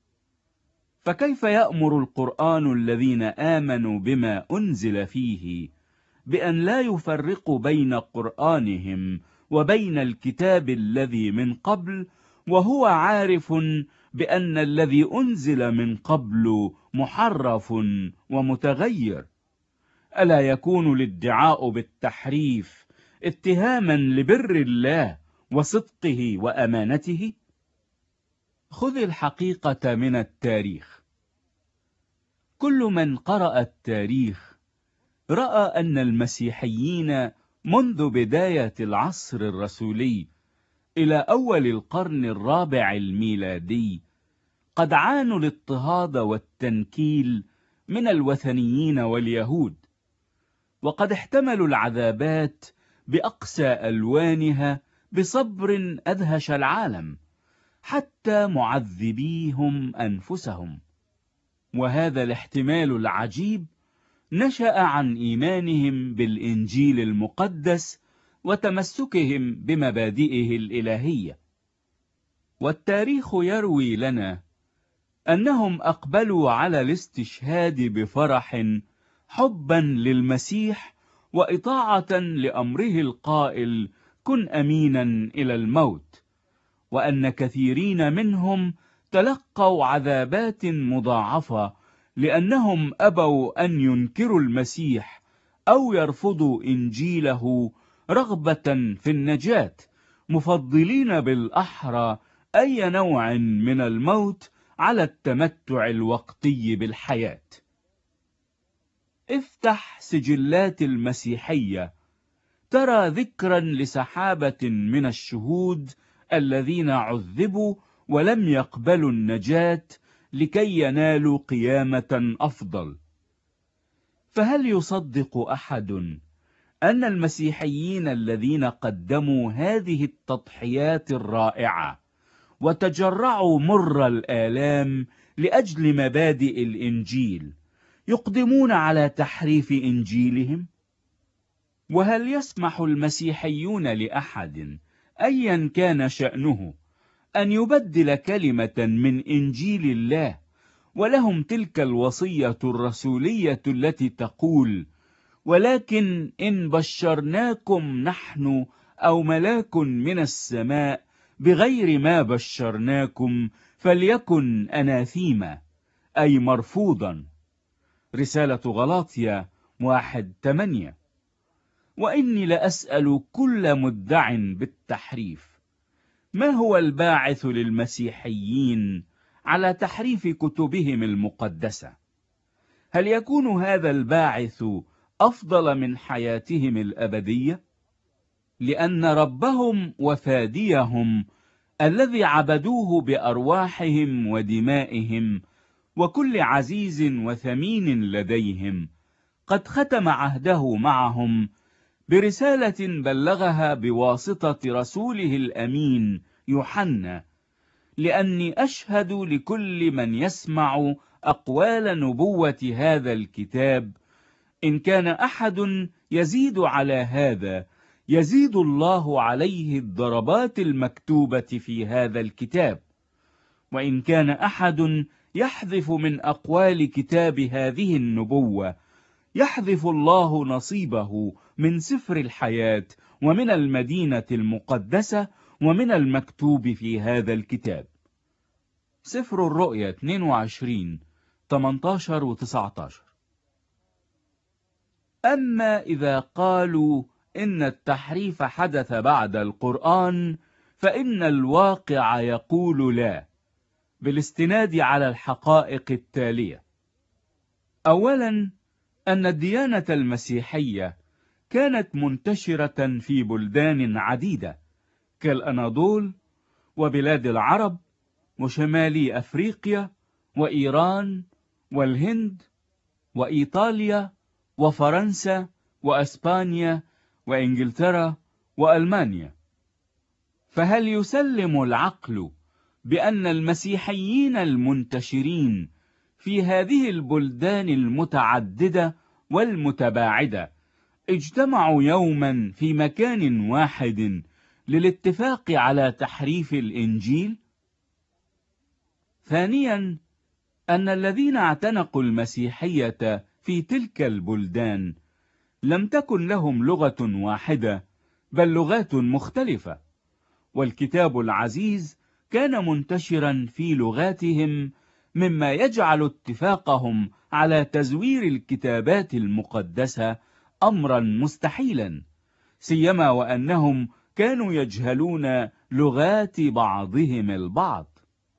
فكيف يأمر القرآن الذين آمنوا بما أنزل فيه بأن لا يفرقوا بين قرآنهم وبين الكتاب الذي من قبل، وهو عارف بأن الذي أنزل من قبل محرف ومتغير؟ ألا يكون الادعاء بالتحريف اتهاما لبر الله وصدقه وأمانته؟ خذ الحقيقة من التاريخ. كل من قرأ التاريخ رأى أن المسيحيين منذ بداية العصر الرسولي إلى أول القرن الرابع الميلادي قد عانوا الاضطهاد والتنكيل من الوثنيين واليهود، وقد احتملوا العذابات بأقسى ألوانها بصبر أدهش العالم، حتى معذبيهم أنفسهم. وهذا الاحتمال العجيب نشأ عن إيمانهم بالإنجيل المقدس وتمسكهم بمبادئه الإلهية. والتاريخ يروي لنا أنهم أقبلوا على الاستشهاد بفرح حبا للمسيح وإطاعة لأمره القائل كن أمينا إلى الموت، وأن كثيرين منهم تلقوا عذابات مضاعفة لأنهم أبوا أن ينكروا المسيح أو يرفضوا إنجيله رغبة في النجاة، مفضلين بالأحرى أي نوع من الموت على التمتع الوقتي بالحياة. افتح سجلات المسيحية، ترى ذكرا لسحابة من الشهود الذين عذبوا ولم يقبلوا النجاة لكي ينالوا قيامة أفضل. فهل يصدق أحد أن المسيحيين الذين قدموا هذه التضحيات الرائعة وتجرعوا مر الآلام لأجل مبادئ الإنجيل يقدمون على تحريف إنجيلهم؟ وهل يسمح المسيحيون لأحد أيا كان شأنه أن يبدل كلمة من إنجيل الله، ولهم تلك الوصية الرسولية التي تقول: ولكن إن بشرناكم نحن أو ملاك من السماء بغير ما بشرناكم فليكن أناثيما، أي مرفوضا. رسالة غلاطيا واحد ثمانية. وإني لأسأل كل مدع بالتحريف: ما هو الباعث للمسيحيين على تحريف كتبهم المقدسة؟ هل يكون هذا الباعث أفضل من حياتهم الأبدية؟ لأن ربهم وفاديهم الذي عبدوه بأرواحهم ودمائهم وكل عزيز وثمين لديهم قد ختم عهده معهم برسالة بلغها بواسطة رسوله الأمين يوحنا، لأني أشهد لكل من يسمع أقوال نبوة هذا الكتاب: إن كان أحد يزيد على هذا يزيد الله عليه الضربات المكتوبة في هذا الكتاب، وإن كان أحد يحذف من أقوال كتاب هذه النبوة يحذف الله نصيبه من سفر الحياة ومن المدينة المقدسة ومن المكتوب في هذا الكتاب. سفر الرؤيا اثنين وعشرين ثمانية عشر و تسعة عشر. أما إذا قالوا إن التحريف حدث بعد القرآن فإن الواقع يقول لا، بالاستناد على الحقائق التالية: أولا، أن الديانة المسيحية كانت منتشرة في بلدان عديدة كالأناضول وبلاد العرب وشمالي أفريقيا وإيران والهند وإيطاليا وفرنسا وأسبانيا وإنجلترا وألمانيا. فهل يسلم العقل بأن المسيحيين المنتشرين في هذه البلدان المتعددة والمتباعدة اجتمعوا يوما في مكان واحد للاتفاق على تحريف الإنجيل؟ ثانيا، أن الذين اعتنقوا المسيحية في تلك البلدان لم تكن لهم لغة واحدة بل لغات مختلفة، والكتاب العزيز كان منتشرا في لغاتهم، مما يجعل اتفاقهم على تزوير الكتابات المقدسة أمرا مستحيلا، سيما وأنهم كانوا يجهلون لغات بعضهم البعض.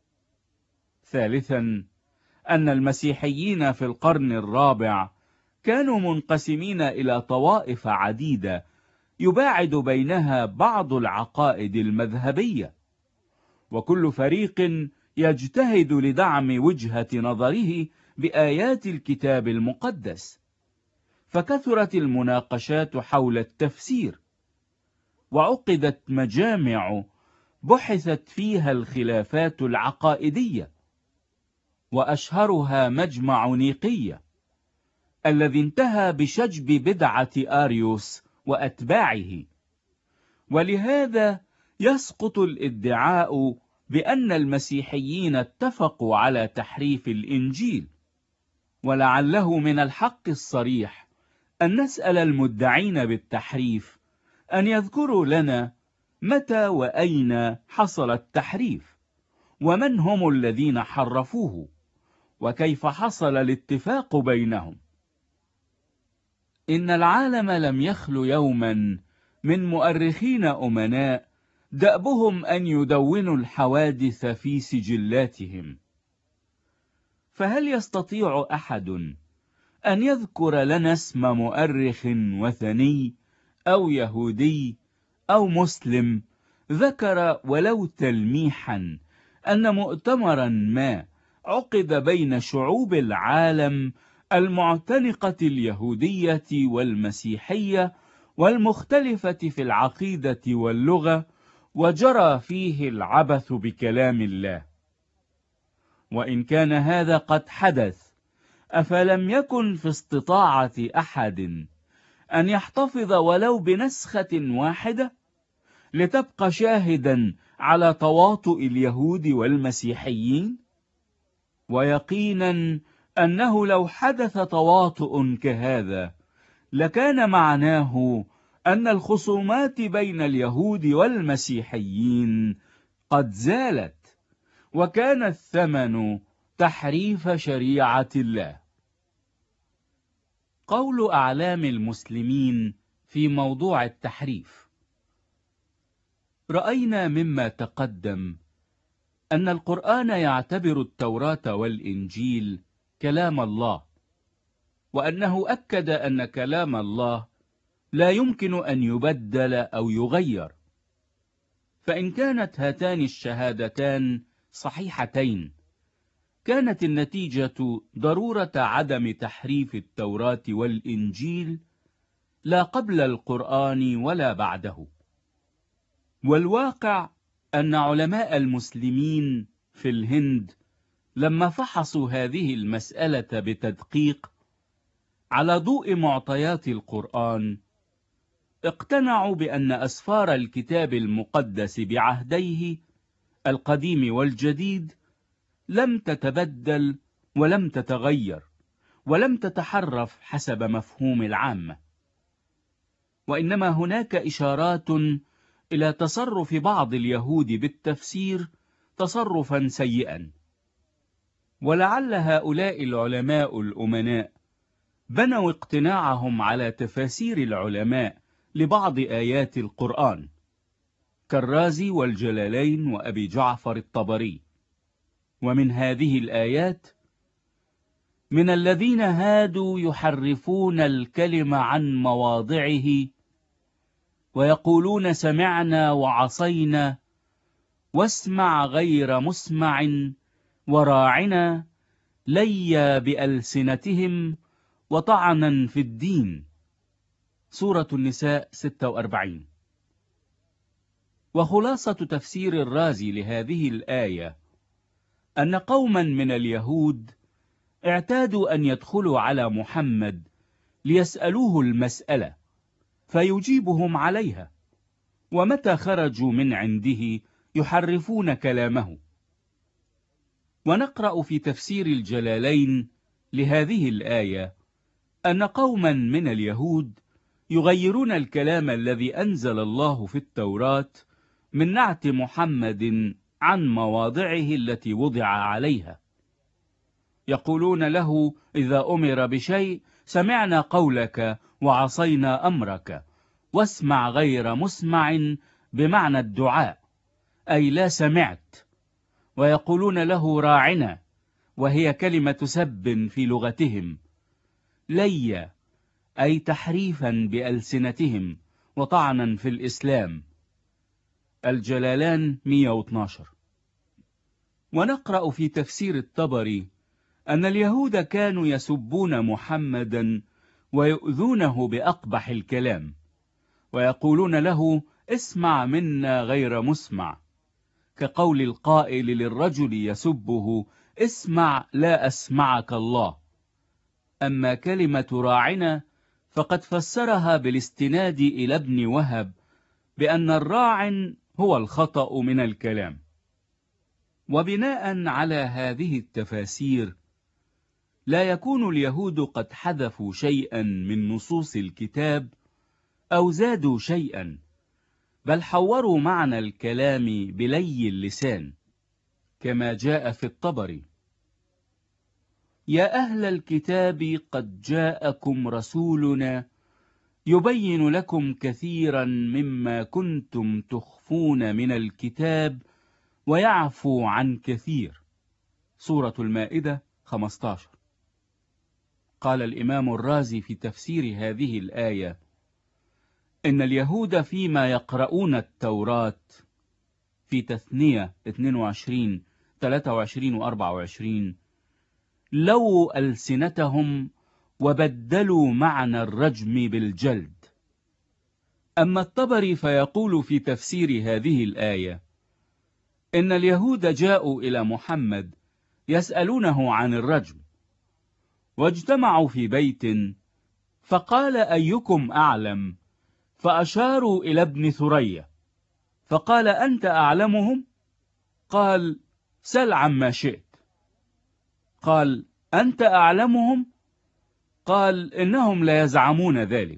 ثالثا، أن المسيحيين في القرن الرابع كانوا منقسمين إلى طوائف عديدة يباعد بينها بعض العقائد المذهبية، وكل فريق يجتهد لدعم وجهة نظره بآيات الكتاب المقدس، فكثرت المناقشات حول التفسير، وعقدت مجامع بحثت فيها الخلافات العقائدية، وأشهرها مجمع نيقية الذي انتهى بشجب بدعة آريوس وأتباعه. ولهذا يسقط الادعاء بأن المسيحيين اتفقوا على تحريف الإنجيل، ولعله من الحق الصريح أن نسأل المدعين بالتحريف أن يذكروا لنا متى وأين حصل التحريف، ومن هم الذين حرفوه، وكيف حصل الاتفاق بينهم. إن العالم لم يخل يوما من مؤرخين أمناء دأبهم أن يدونوا الحوادث في سجلاتهم. فهل يستطيع أحد أن يذكر لنا اسم مؤرخ وثني أو يهودي أو مسلم ذكر ولو تلميحا أن مؤتمرا ما عقد بين شعوب العالم المعتنقة اليهودية والمسيحية والمختلفة في العقيدة واللغة، وجرى فيه العبث بكلام الله. وإن كان هذا قد حدث، أفلم يكن في استطاعة أحد أن يحتفظ ولو بنسخة واحدة لتبقى شاهدا على تواطؤ اليهود والمسيحيين؟ ويقينا أنه لو حدث تواطؤ كهذا لكان معناه أن الخصومات بين اليهود والمسيحيين قد زالت، وكان الثمن تحريف شريعة الله. قول أعلام المسلمين في موضوع التحريف. رأينا مما تقدم أن القرآن يعتبر التوراة والإنجيل كلام الله، وأنه أكد أن كلام الله لا يمكن أن يبدل أو يغير. فإن كانت هاتان الشهادتان صحيحتين، كانت النتيجة ضرورة عدم تحريف التوراة والإنجيل لا قبل القرآن ولا بعده. والواقع أن علماء المسلمين في الهند لما فحصوا هذه المسألة بتدقيق على ضوء معطيات القرآن، اقتنعوا بأن أسفار الكتاب المقدس بعهديه القديم والجديد لم تتبدل ولم تتغير ولم تتحرف حسب مفهوم العامة، وإنما هناك إشارات إلى تصرف بعض اليهود بالتفسير تصرفا سيئا. ولعل هؤلاء العلماء الأمناء بنوا اقتناعهم على تفاسير العلماء لبعض آيات القرآن كالرازي والجلالين وأبي جعفر الطبري. ومن هذه الآيات: من الذين هادوا يحرفون الكلم عن مواضعه ويقولون سمعنا وعصينا واسمع غير مسمع وراعنا ليا بألسنتهم وطعنا في الدين. سورة النساء ستة وأربعين. وخلاصة تفسير الرازي لهذه الآية أن قوما من اليهود اعتادوا أن يدخلوا على محمد ليسألوه المسألة فيجيبهم عليها، ومتى خرجوا من عنده يحرفون كلامه. ونقرأ في تفسير الجلالين لهذه الآية أن قوما من اليهود يغيرون الكلام الذي أنزل الله في التوراة من نعت محمد عن مواضعه التي وضع عليها. يقولون له إذا أمر بشيء: سمعنا قولك وعصينا أمرك، واسمع غير مسمع بمعنى الدعاء، أي لا سمعت. ويقولون له راعنا، وهي كلمة سب في لغتهم، لي أي تحريفا بألسنتهم وطعنا في الإسلام. الجلالان مئة واثناشر. ونقرأ في تفسير الطبري أن اليهود كانوا يسبون محمدا ويؤذونه بأقبح الكلام، ويقولون له: اسمع منا غير مسمع، كقول القائل للرجل يسبه: اسمع لا أسمعك الله. أما كلمة راعنا فقد فسرها بالاستناد إلى ابن وهب بأن الراع هو الخطأ من الكلام. وبناء على هذه التفاسير لا يكون اليهود قد حذفوا شيئا من نصوص الكتاب أو زادوا شيئا، بل حوروا معنى الكلام بلي اللسان كما جاء في الطبري: يا أهل الكتاب قد جاءكم رسولنا يبين لكم كثيرا مما كنتم تخفون من الكتاب ويعفو عن كثير. سورة المائدة خمسة عشر. قال الإمام الرازي في تفسير هذه الآية: إن اليهود فيما يقرؤون التوراة، في تثنية اثنين وعشرين ثلاثة وعشرين وأربعة وعشرين، لووا ألسنتهم وبدلوا معنى الرجم بالجلد. أما الطبري فيقول في تفسير هذه الآية: إن اليهود جاءوا إلى محمد يسألونه عن الرجم، واجتمعوا في بيت، فقال: أيكم أعلم؟ فأشاروا إلى ابن ثريا، فقال: أنت أعلمهم؟ قال: سل عما شئت. قال: أنت أعلمهم؟ قال: إنهم لا يزعمون ذلك.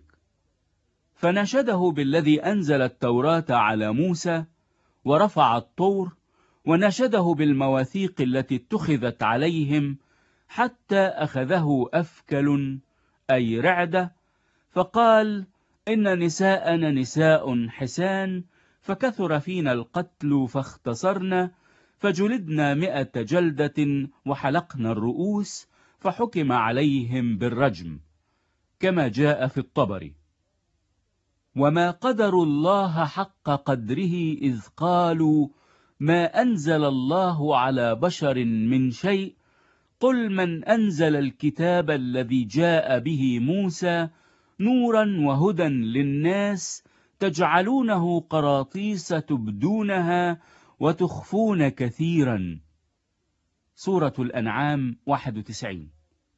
فنشده بالذي أنزل التوراة على موسى ورفع الطور، ونشده بالمواثيق التي اتخذت عليهم، حتى أخذه أفكل أي رعدة، فقال: إن نساءنا نساء حسان، فكثر فينا القتل فاختصرنا، فجلدنا مئة جلدة وحلقنا الرؤوس، فحكم عليهم بالرجم، كما جاء في الطبري. وما قدروا الله حق قدره إذ قالوا: ما أنزل الله على بشر من شيء، قل من أنزل الكتاب الذي جاء به موسى نورا وهدى للناس، تجعلونه قراطيس تبدونها وتخفون كثيرا. سورة الأنعام واحد وتسعين.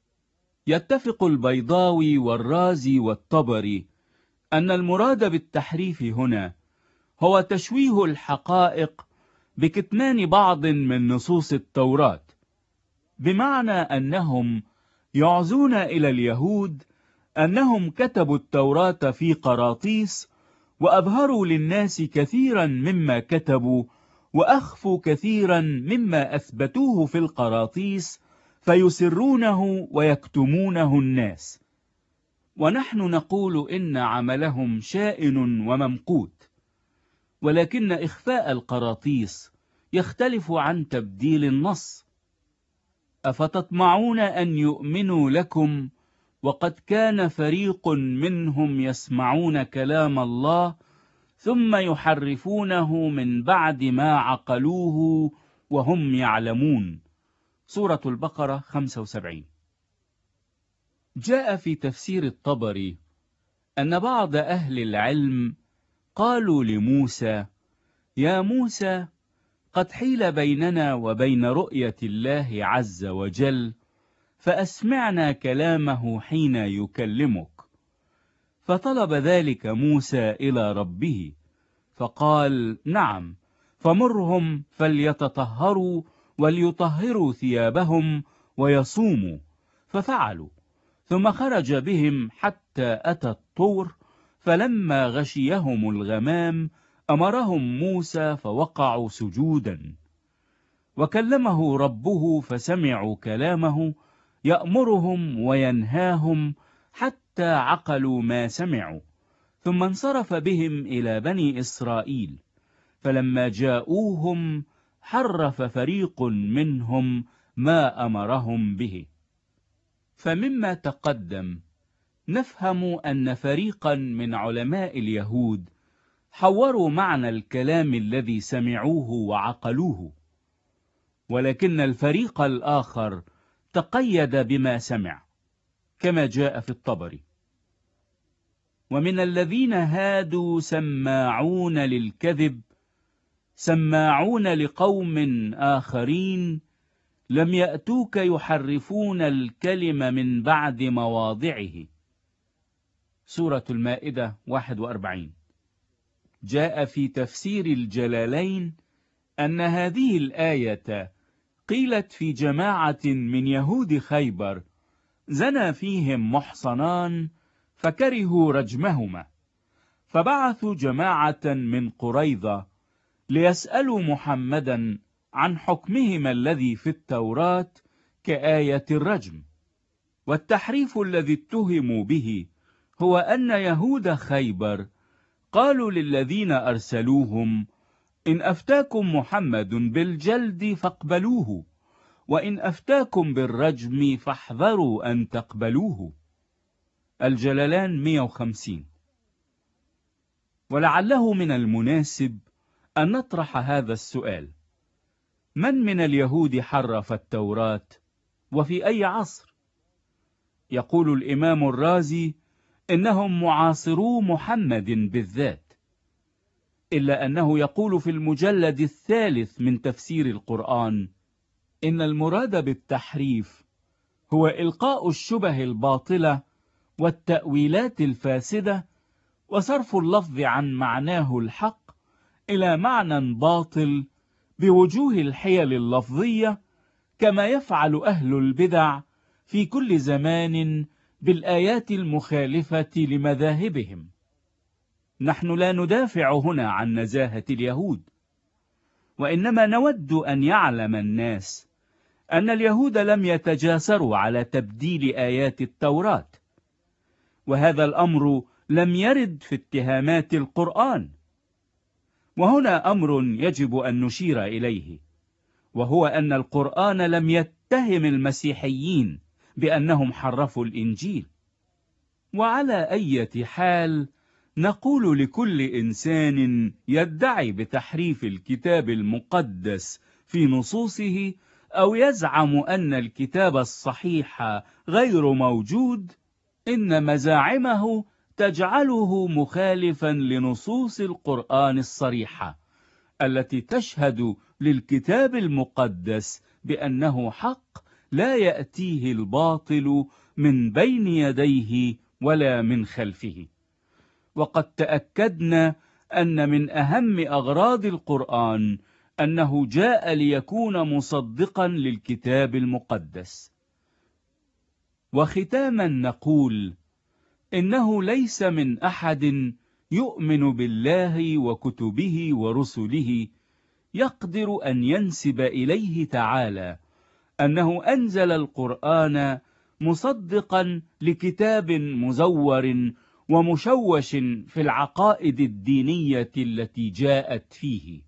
يتفق البيضاوي والرازي والطبري أن المراد بالتحريف هنا هو تشويه الحقائق بكتمان بعض من نصوص التوراة، بمعنى أنهم يعزون إلى اليهود أنهم كتبوا التوراة في قراطيس، وأظهروا للناس كثيرا مما كتبوا، وأخفوا كثيرا مما أثبتوه في القراطيس، فيسرونه ويكتمونه الناس. ونحن نقول إن عملهم شائن وممقوت، ولكن إخفاء القراطيس يختلف عن تبديل النص. أفتطمعون أن يؤمنوا لكم وقد كان فريق منهم يسمعون كلام الله ثم يحرفونه من بعد ما عقلوه وهم يعلمون. سورة البقرة خمسة وسبعين. جاء في تفسير الطبري أن بعض أهل العلم قالوا لموسى: يا موسى، قد حيل بيننا وبين رؤية الله عز وجل، فأسمعنا كلامه حين يكلمك. فطلب ذلك موسى إلى ربه، فقال: نعم، فمرهم فليتطهروا وليطهروا ثيابهم ويصوموا. ففعلوا، ثم خرج بهم حتى أتى الطور، فلما غشيهم الغمام أمرهم موسى فوقعوا سجودا. وكلمه ربه فسمعوا كلامه يأمرهم وينهاهم حتى عقلوا ما سمعوا، ثم انصرف بهم إلى بني إسرائيل. فلما جاءوهم حرف فريق منهم ما أمرهم به. فمما تقدم نفهم أن فريقا من علماء اليهود حوروا معنى الكلام الذي سمعوه وعقلوه، ولكن الفريق الآخر تقيد بما سمع، كما جاء في الطبري: ومن الذين هادوا سماعون للكذب، سماعون لقوم آخرين لم يأتوك يحرفون الكلم من بعد مواضعه. سورة المائدة واحد وأربعين. جاء في تفسير الجلالين أن هذه الآية قيلت في جماعة من يهود خيبر زنى فيهم محصنان فكرهوا رجمهما، فبعثوا جماعة من قريظة ليسألوا محمدا عن حكمهما الذي في التوراة كآية الرجم. والتحريف الذي اتهموا به هو أن يهود خيبر قالوا للذين أرسلوهم: إن أفتاكم محمد بالجلد فاقبلوه، وإن أفتاكم بالرجم فاحذروا أن تقبلوه. الجلالان مئة وخمسين. ولعله من المناسب أن نطرح هذا السؤال: من من اليهود حرف التوراة، وفي أي عصر؟ يقول الإمام الرازي إنهم معاصرو محمد بالذات، إلا أنه يقول في المجلد الثالث من تفسير القرآن إن المراد بالتحريف هو إلقاء الشبه الباطلة والتأويلات الفاسدة، وصرف اللفظ عن معناه الحق إلى معنى باطل بوجوه الحيل اللفظية، كما يفعل أهل البدع في كل زمان بالآيات المخالفة لمذاهبهم. نحن لا ندافع هنا عن نزاهة اليهود، وإنما نود أن يعلم الناس أن اليهود لم يتجاسروا على تبديل آيات التوراة، وهذا الأمر لم يرد في اتهامات القرآن. وهنا أمر يجب أن نشير إليه، وهو أن القرآن لم يتهم المسيحيين بأنهم حرفوا الإنجيل. وعلى أي حال نقول لكل إنسان يدعي بتحريف الكتاب المقدس في نصوصه، أو يزعم أن الكتاب الصحيح غير موجود، إن مزاعمه تجعله مخالفا لنصوص القرآن الصريحة التي تشهد للكتاب المقدس بأنه حق لا يأتيه الباطل من بين يديه ولا من خلفه. وقد تأكدنا أن من أهم أغراض القرآن أنه جاء ليكون مصدقا للكتاب المقدس. وختاما نقول إنه ليس من أحد يؤمن بالله وكتبه ورسله يقدر أن ينسب إليه تعالى أنه أنزل القرآن مصدقا لكتاب مزور ومشوش في العقائد الدينية التي جاءت فيه.